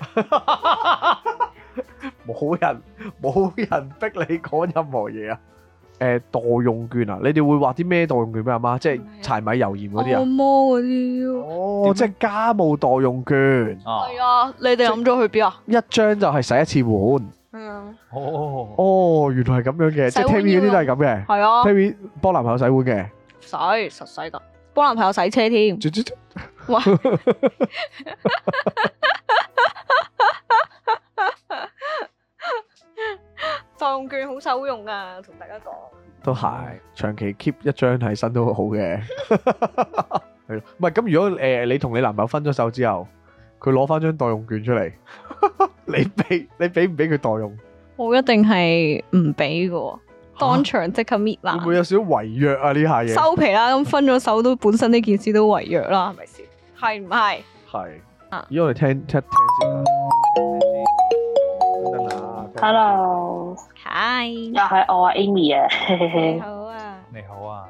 冇人逼你講任何嘢啊！代用券啊，你哋會畫啲咩代用券俾阿媽？即係柴米油鹽嗰啲啊？按摩嗰啲。 哦，即係家務代用券。 係啊，你哋諗咗去邊啊？ 一張就係洗一次碗。 係啊。 哦，原來係咁樣嘅，即係 Terry 嗰啲都係咁嘅。係啊。Terry 幫男朋友洗碗嘅。 實洗㗎，幫男朋友洗車添。哇！代用券好手用啊，同大家講。 都係長期 keep 一張喺身都好嘅。係咯，唔係咁如果你同你男朋友分咗手之後，佢攞翻張代用券出嚟，你俾唔俾佢代用？ 我一定係唔俾嘅，當場即刻搣爛。會唔會有少少違約啊？呢下嘢收皮啦，咁分咗手都本身呢件事都違約啦，係咪先？係唔係？ 係。咦，我哋聽先啦。 Hello， Hi， 又係我啊 Amy 啊， 你好啊， 你好啊，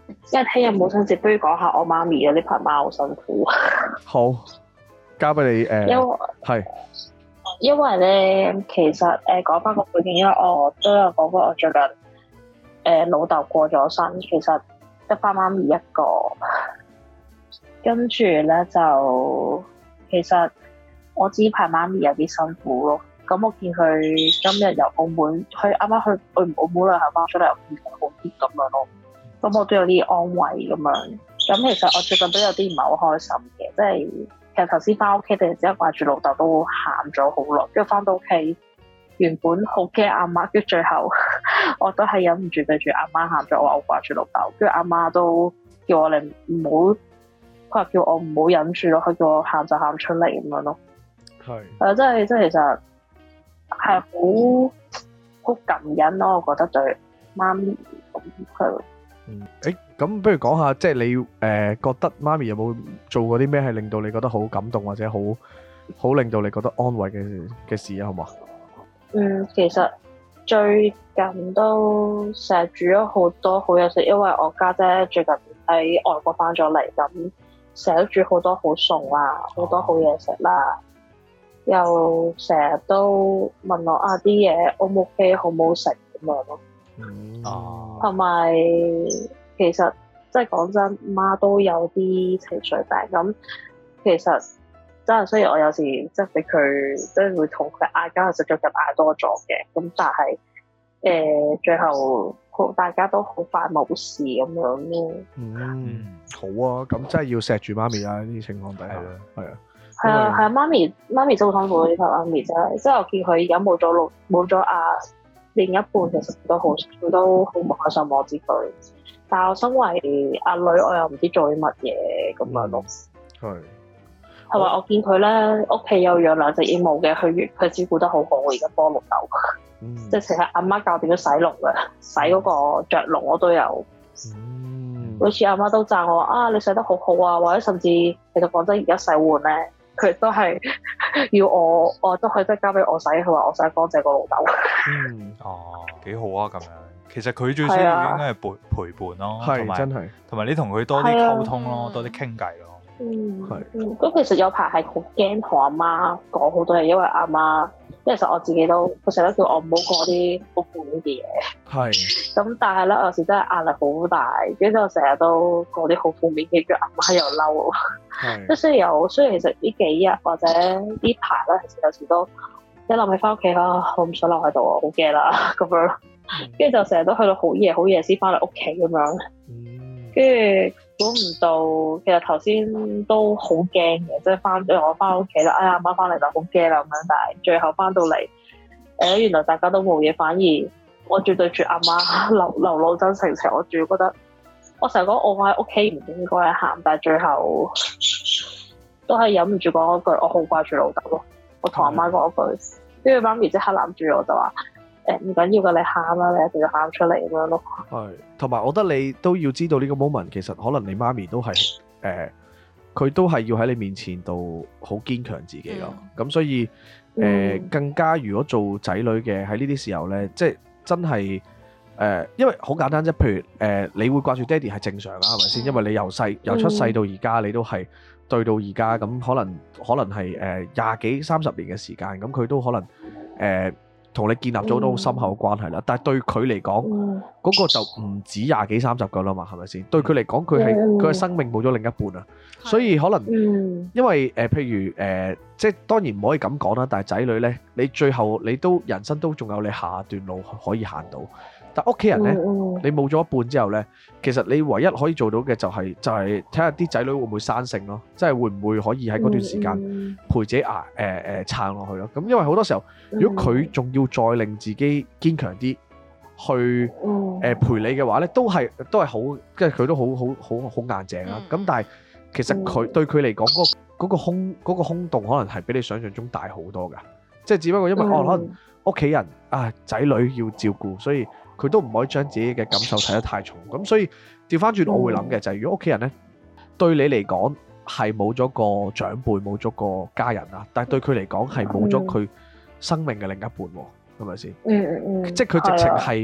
因為聽日母親節，不如講下我媽咪啊，呢排媽好辛苦。 好，交俾你因為咧，其實講翻個背景，因為我都有講過，我最近老豆過咗身，其實得翻媽咪一個，跟住咧就其實我知排媽咪有啲辛苦咯。咁我見佢今日由澳門，佢啱啱去澳門旅行翻出嚟，又見佢好啲咁樣咯。咁我都有啲安慰咁樣。咁其實我最近都有啲唔係好開心嘅，即係。其實頭先翻屋企，突然之間掛住老豆，都喊咗好耐。跟住翻到屋企，原本好驚阿媽，跟住最後我都係忍唔住對住阿媽喊咗，我話我掛住老豆。跟住阿媽都叫我哋唔好，佢話叫我唔好忍住咯，佢叫我喊就喊出嚟咁樣咯。係，即係其實係好感恩咯，我覺得對媽咪咁佢。 咁不如講下，即係你覺得媽咪有冇做過啲咩係令到你覺得好感動，或者好令到你覺得安慰嘅事啊？好嘛？ 其實最近都成日煮咗好多好嘢食，因為我家姐最近喺外國翻咗嚟，咁成日都煮好多好餸啦，好多好嘢食啦，又成日都問我啲嘢 O 唔 OK，好唔好食咁樣咯。同埋其實即係講真，媽都有啲情緒病，咁其實真係雖然我有時即係俾佢即係會同佢嗌交，其實最近嗌多咗嘅，咁但係最後大家都好快冇事咁樣咯。 好啊，咁真係要錫住媽咪啊！呢啲情況底下，係啊，媽咪真係好辛苦，呢個媽咪真係，即係我見佢而家冇咗另一半，其實佢都好唔開心，我知佢。但係我身為阿女，我又唔知做啲乜嘢咁樣咯。係咪我見佢咧屋企有養兩隻鸚鵡嘅，佢照顧得好好，我而家幫綠豆，即係成日阿媽教點樣洗籠嘅，洗嗰個雀籠我都有。好似阿媽都讚我你洗得好好啊，或者甚至其實講真，而家洗碗咧，佢都係要我都可以即係交俾我洗，佢話我洗乾淨個綠豆。 幾好啊咁樣。其實佢最需要應該係陪伴咯，同埋你同佢多啲溝通咯，多啲傾偈咯。 咁其實有排係好驚同阿媽講好多嘢，因為阿媽，其實我自己都佢成日都叫我唔好講啲好負面嘅嘢。咁但係咧，有時真係壓力好大，跟住我成日都講啲好負面嘅，跟住阿媽又嬲。即係雖然其實呢幾日或者呢排咧，其實有時都一諗起翻屋企啦，我唔想留喺度啊，好驚啦咁樣。跟住就成日都去到好夜先翻嚟屋企咁樣，跟住估唔到，其實頭先都好驚嘅，即係我翻屋企啦，阿媽翻嚟就好驚啦咁樣，但係最後翻到嚟，原來大家都冇嘢，反而我仲對住阿媽流露真情，我仲覺得，我成日講我喺屋企唔應該係喊，但係最後都係忍唔住講一句，我好掛住老豆咯，我同阿媽講一句，跟住媽咪即刻攬住我就話。唔緊要㗎，你喊啦，你一定要喊出嚟咁樣咯。 同埋我覺得你都要知道呢個 moment，其實可能你媽咪都係佢都係要喺你面前度好堅強自己咯。咁所以更加如果做仔女嘅喺呢啲時候呢，即係真係因為好簡單啫。譬如你會掛住爹哋係正常啊，係咪先？因為你由出世到而家，你都係對到而家，咁可能係20幾30年嘅時間，咁佢都可能同你建立咗都好深厚嘅關係啦，但係對佢嚟講，嗰個就唔止20幾30個啦嘛，係咪先？對佢嚟講，佢嘅生命冇咗另一半啊，所以可能因為譬如即係當然唔可以咁講啦，但係仔女呢，你最後你都人生都仲有你下段路可以行到，但屋企人呢，你冇咗一半之後呢，其實你唯一可以做到嘅就係睇下啲仔女會唔會生性咯，即係會唔會可以喺嗰段時間陪自己撐落去咯。咁因為好多時候，如果佢仲要再令自己堅強啲，去陪你嘅話呢，都係好，即係佢都好硬淨啦。咁但係其實佢對佢嚟講嗰個空洞可能係比你想象中大好多㗎，即係只不過因為可能屋企人仔女要照顧，所以佢都唔可以將自己嘅感受睇得太重。咁所以調翻轉，我會諗嘅就係，如果屋企人呢對你嚟講係冇咗個長輩，冇咗個家人啊，但係對佢嚟講係冇咗佢生命嘅另一半喎，係咪先？即係佢直情係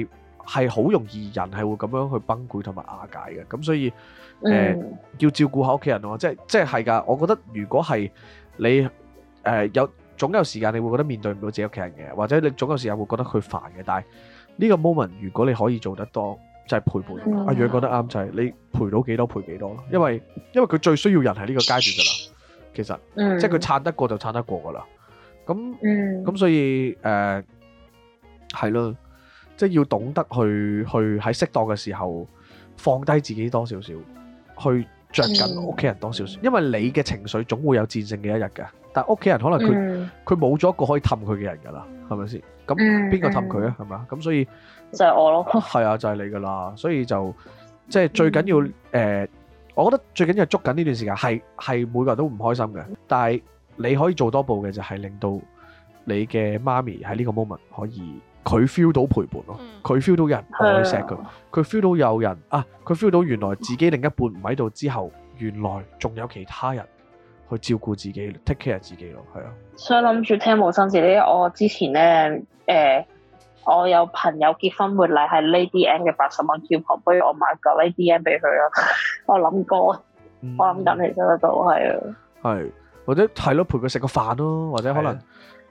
係好容易人係會咁樣去崩潰同埋瓦解嘅。咁所以要照顧下屋企人咯，即係㗎。我覺得如果係你總有時間你會覺得面對唔到自己屋企人嘅，或者你總有時間會覺得佢煩嘅。但係呢個 moment 如果你可以做得多，就係陪伴。阿楊講得啱，就係你陪到幾多陪幾多咯。因為佢最需要人係呢個階段㗎啦。其實即係佢撐得過就撐得過㗎啦。咁所以係咯，即係要懂得去喺適當嘅時候放低自己多少少，去着緊屋企人多少少。因為你嘅情緒總會有戰勝嘅一日㗎。但係屋企人可能佢冇咗一個可以氹佢嘅人㗎啦，係咪先？咁邊個氹佢啊？係咪啊？咁所以就係我咯。 係啊，就係你㗎啦。所以就即係最緊要我覺得最緊要係捉緊呢段時間，係每個人都唔開心嘅。但係你可以做多步嘅就係令到你嘅媽咪喺呢個 moment 可以佢 feel 到陪伴咯，佢 feel 到有人愛錫佢，佢 feel 到有人佢 feel 到原來自己另一半唔喺度之後，原來仲有其他人去照顧自己 take care 自己咯，係啊。 所以諗住聽母親節呢，我之前咧我有朋友結婚回禮係 Lady M 嘅80蚊 coupon，不如我買個 Lady M 俾佢啦。我諗過，我諗緊其實都係啊。係， 或者係咯，陪佢食個飯咯，或者可能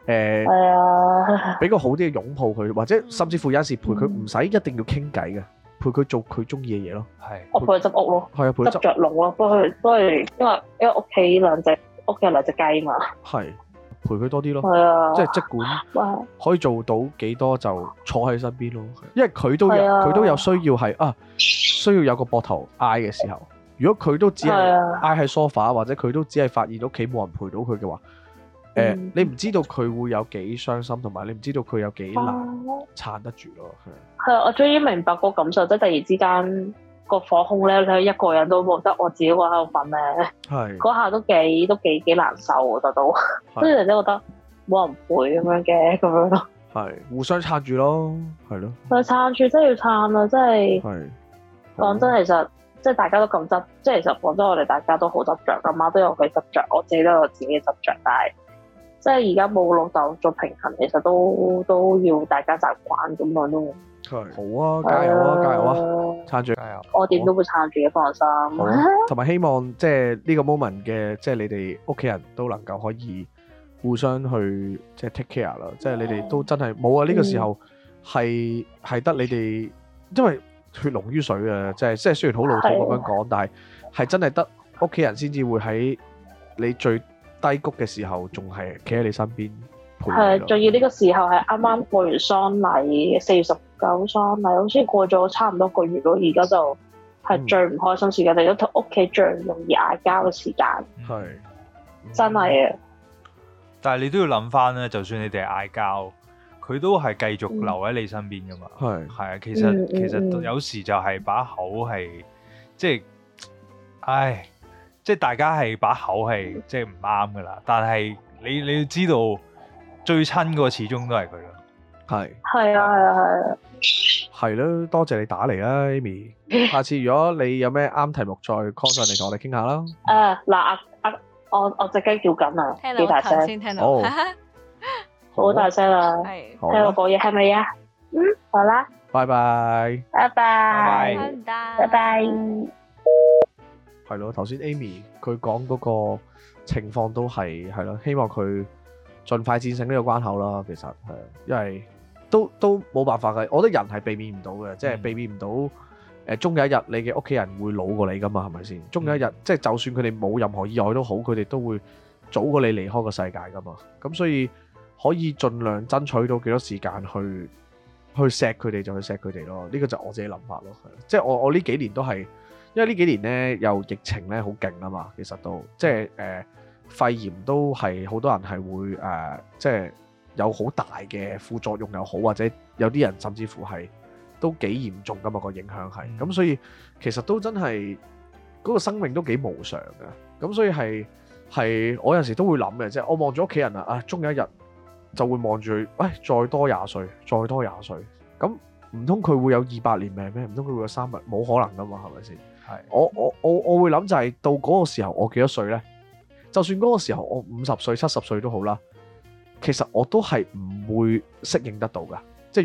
俾個好啲嘅擁抱佢，或者甚至乎有時陪佢唔使一定要傾偈嘅，陪佢做佢中意嘅嘢咯。係， 我陪佢執屋咯， 係啊，陪佢執著籠咯，幫佢因為屋企有兩隻雞嘛。係。 陪佢多啲咯，即係即管可以做到幾多就坐喺身邊咯，因為佢都有需要係需要有個膊頭挨嘅時候。如果佢都只係挨喺 sofa 或者佢都只係發現屋企冇人陪到佢嘅話，你唔知道佢會有幾傷心，同埋你唔知道佢有幾難撐得住咯。 係我終於明白個感受，即係突然之間個火控咧，你一個人都冇得，我自己喺度瞓咧，嗰下都幾難受，我覺得都，跟住就覺得冇人陪咁樣嘅咁樣咯。 係互相撐住咯，係咯。 係撐住，真係要撐啦，真係。係講真，其實即係大家都咁執，即係其實講真，我哋大家都好執着，阿媽都有佢執着，我自己都有自己執着，但係即係而家冇老豆做平衡，其實都要大家習慣咁樣咯。 好啊，加油啊，加油啊，撐住，加油！ 我點都會撐住嘅，放心。 好啊，同埋希望即係呢個 moment 嘅，即係你哋屋企人都能夠可以互相去即係 take care 啦。即係你哋都真係冇啊！呢個時候係得你哋，因為血濃於水啊！即係雖然好老土咁樣講，但係真係得屋企人先至會喺你最低谷嘅時候，仲係企喺你身邊。 係，仲要呢個時候係啱啱過完喪禮，4月19喪禮，好似過咗差唔多個月咯。而家就係最唔開心時間，亦都同屋企最容易嗌交嘅時間。係，真係啊！ 但係你都要諗翻咧，就算你哋嗌交，佢都係繼續留喺你身邊噶嘛。係啊，其實有時就係把口係，即係，即係大家係把口係即係唔啱噶啦。但係你要知道。最親嗰個始終都係佢咯， 係啊， 係咯，多謝你打嚟啦 ，Amy。下次如果你有咩啱題目，再 call 上嚟同我哋傾下啦。 嗱，我隻雞叫緊啊，幾大聲先聽到， 好大聲啊，聽我講嘢係咪啊？好啦， 拜拜， 拜拜，拜拜。 係咯，頭先 Amy 佢講嗰個情況都係咯，希望佢盡快戰勝呢個關口啦，其實係，因為都冇辦法嘅，我覺得人係避免唔到嘅，即係避免唔到終有一日你嘅屋企人會老過你噶嘛，係咪先？終有一日，即係就算佢哋冇任何意外都好，佢哋都會早過你離開個世界噶嘛。咁所以可以盡量爭取到幾多時間去錫佢哋就去錫佢哋咯。呢個就我自己諗法咯，即係我呢幾年都係，因為呢幾年呢又疫情呢好勁啊嘛，其實都即係肺炎都係好多人係會即係有好大嘅副作用又好，或者有啲人甚至乎係都幾嚴重噶嘛，個影響係，咁所以其實都真係嗰個生命都幾無常嘅，咁所以係我有時都會諗嘅，即係我望住屋企人啊，終有一日就會望住佢，再多20歲，再多20歲，咁唔通佢會有200年命咩？唔通佢會有300？冇可能噶嘛，係咪先？係我會諗就係到嗰個時候我幾多歲呢？就算嗰個時候我50歲、70歲都好啦，其實我都係唔會適應得到噶。即係如果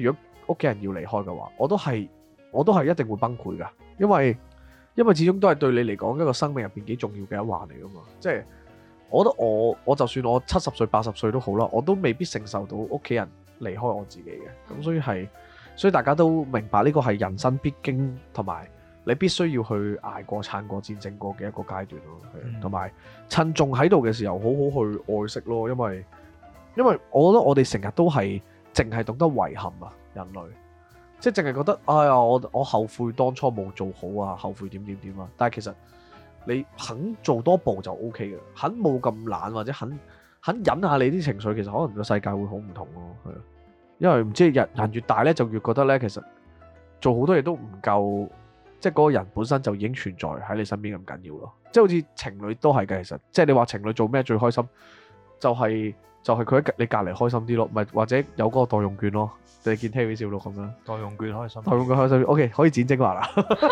屋企人要離開嘅話，我都係一定會崩潰㗎，因為始終都係對你嚟講一個生命入邊幾重要嘅一環嚟㗎嘛。即係我覺得我就算我70歲80歲都好啦，我都未必承受到屋企人離開我自己嘅。咁所以大家都明白呢個係人生必經，同埋你必須要去捱過、撐過、戰勝過嘅一個階段咯。同埋趁仲喺度嘅時候，好好去愛惜咯。因為我覺得我哋成日都係淨係懂得遺憾啊，人類即係淨係覺得哎呀，我後悔當初冇做好啊，後悔點啊。但係其實你肯做多步就 OK 嘅，肯冇咁懶或者肯忍下你啲情緒，其實可能個世界會好唔同咯。係啊，因為唔知人越大咧，就越覺得咧，其實做好多嘢都唔夠。即係嗰個人本身就已經存在喺你身邊咁緊要咯，即係好似情侶都係嘅，其實即係你話情侶做咩最開心，就係佢喺你隔離開心啲咯，咪或者有嗰個代用券咯，你見 Terry 笑到咁樣， 代用券開心， 代用券開心 ，OK 可以剪精華啦，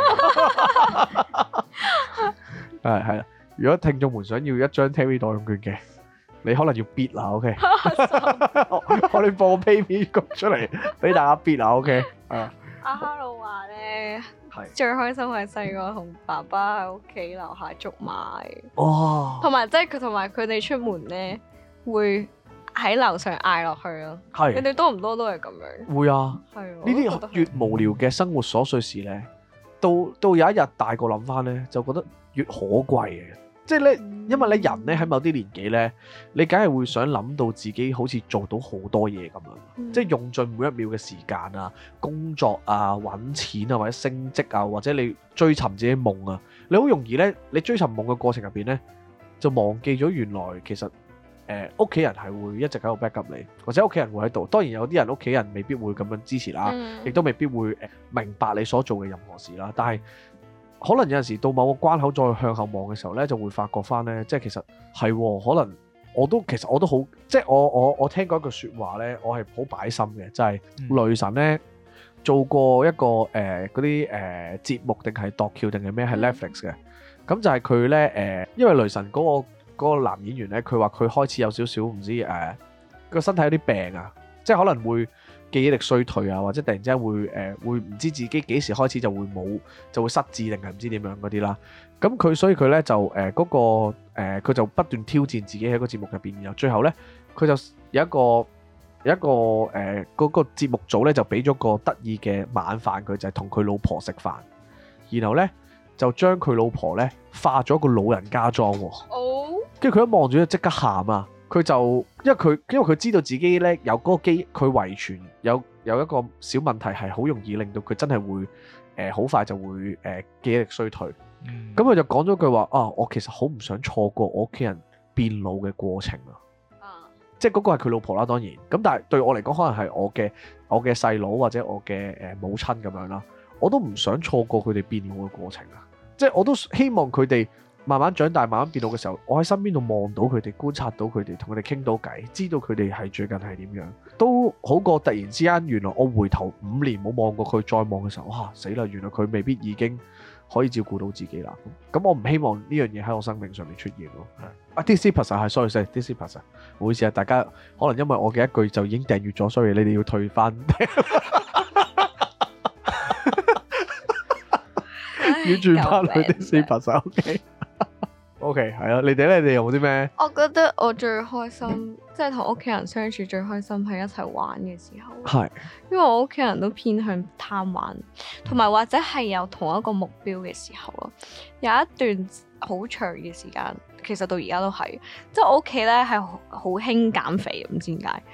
係啦，如果聽眾們想要一張 Terry 代用券嘅，你可能要 bid 啦 ，OK， 我哋播 PayMe 曲出嚟俾大家 bid 啦 ，OK， 阿 Hello 話咧。最開心係細個同爸爸喺屋企樓下捉馬，同埋即係佢同埋佢哋出門咧會喺樓上嗌落去咯。係，你哋多唔多都係咁樣？ 會啊，係呢啲越無聊嘅生活瑣碎事咧，到有一日大個諗翻咧，就覺得越可貴嘅。即係咧，因為咧人咧喺某啲年紀咧，你梗係會想諗到自己好似做到好多嘢咁樣，即係用盡每一秒嘅時間啊、工作啊、揾錢啊或者升職啊，或者你追尋自己夢啊，你好容易咧，你追尋夢嘅過程入邊咧，就忘記咗原來其實屋企人係會一直喺度 back up 你，或者屋企人會喺度。當然有啲人屋企人未必會咁樣支持啦，亦都未必會明白你所做嘅任何事啦，但係可能有陣時到某個關口再向後望嘅時候咧，就會發覺翻咧，即係其實係可能其實我都好，即係我聽過一句説話咧，我係好擺心嘅，就係雷神咧做過一個嗰啲節目定係度橋定係咩係 Netflix 嘅，咁就係佢咧因為雷神嗰個男演員咧，佢話佢開始有少少唔知個身體有啲病啊，即係可能會記憶力衰退啊，或者突然之間會唔知自己幾時開始就會失智定係唔知點樣嗰啲啦。咁所以佢咧就佢就不斷挑戰自己喺個節目入邊，然後最後咧佢就有一個嗰個節目組咧就俾咗個得意嘅晚飯佢，就係同佢老婆食飯，然後咧就將佢老婆咧化咗個老人家妝喎。跟住佢一望住就即刻喊啊！佢就因為佢知道自己咧有嗰個佢遺傳有一個小問題係好容易令到佢真係會好快就會記憶力衰退。咁佢就講咗句話啊，我其實好唔想錯過我屋企人變老嘅過程啊！即係嗰個係佢老婆啦，當然咁，但係對我嚟講，可能係我嘅細佬或者我嘅母親咁樣啦，我都唔想錯過佢哋變老嘅過程啊！即係我都希望佢哋慢慢長大、慢慢變老嘅時候，我喺身邊度望到佢哋、觀察到佢哋、同佢哋傾到偈，知道佢哋係最近係點樣，都好過突然之間原來我回頭5年冇望過佢，再望嘅時候，哇死啦！原來佢未必已經可以照顧到自己啦。咁我唔希望呢樣嘢喺我生命上面出現咯。啊，Disney Plus 係 sorry，Disney Plus 唔好意思啊，大家可能因為我嘅一句就已經訂閱咗，所以你哋要退翻。要轉翻去 Disney Plus。OK， 係啊，你哋有冇啲咩？ 我覺得我最開心，即係同屋企人相處最開心係一齊玩嘅時候。係，因為我屋企人都偏向貪玩，同埋或者係有同一個目標嘅時候咯。有一段好長嘅時間，其實到而家都係，即係我屋企咧係好興減肥，唔知點解。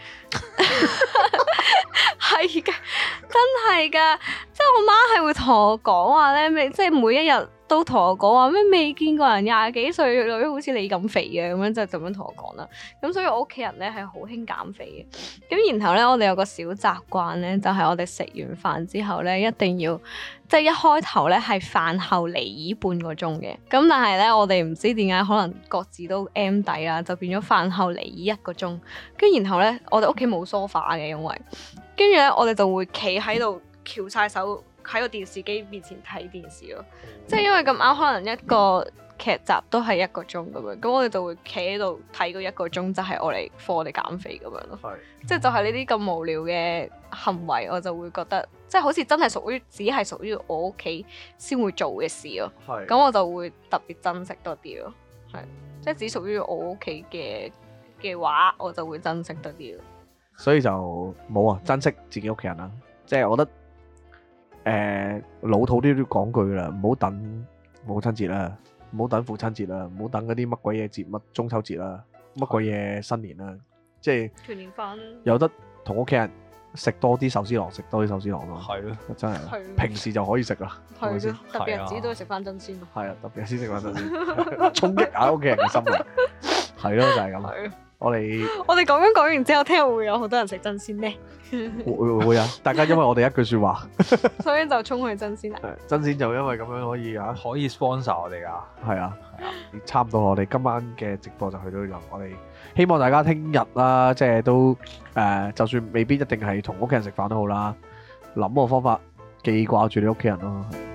係嘅，真係噶，即係我媽係會同我講話咧，即係每一日都同我講話咩未見過人20幾歲女好似你咁肥嘅，咁樣就咁樣同我講啦。咁所以我屋企人咧係好興減肥嘅。咁然後咧，我哋有個小習慣咧，就係我哋食完飯之後咧，一定要即係一開頭咧係飯後離椅半個鐘嘅。咁但係咧，我哋唔知點解可能各自都 M 底啦，就變咗飯後離椅1個鐘。跟然後咧，我哋屋企冇梳化嘅，因為跟住咧，我哋就會企喺度翹晒手， 喺個電視機面前睇電視咯。即係因為咁啱，可能一個劇集都係1個鐘咁樣，咁我哋就會企喺度睇嗰1個鐘，就係我嚟幫我哋減肥咁樣咯。即係就係呢啲咁無聊嘅行為，我就會覺得即係好似真係只係屬於我屋企先會做嘅事咯。咁我就會特別珍惜多啲咯。係，即係只屬於我屋企嘅話，我就會珍惜多啲咯。 所以就冇啊，珍惜自己屋企人啦。即係我覺得老土啲都講句啦，唔好等母親節啦，唔好等父親節啦，唔好等嗰啲乜鬼嘢節，乜中秋節啦，乜鬼嘢新年啦，即係團年飯有得同屋企人食多啲壽司郎，食多啲壽司郎咯。係咯，真係平時就可以食啦。係咯， 特別日子都要食翻真鮮咯。 係啊，特別日子食翻真鮮，衝擊下屋企人嘅心靈。係咯，就係咁。我哋講完之後，聽日會有好多人食真鮮呢？ 會啊！大家因為我哋一句説話， 所以就衝去真鮮啦。 真鮮就因為咁樣可以 sponsor 我哋噶。係啊， 差唔多我哋今晚嘅直播就去到呢度。我哋希望大家聽日啦，即係都就算未必一定係同屋企人食飯都好啦，諗個方法記掛住你屋企人咯。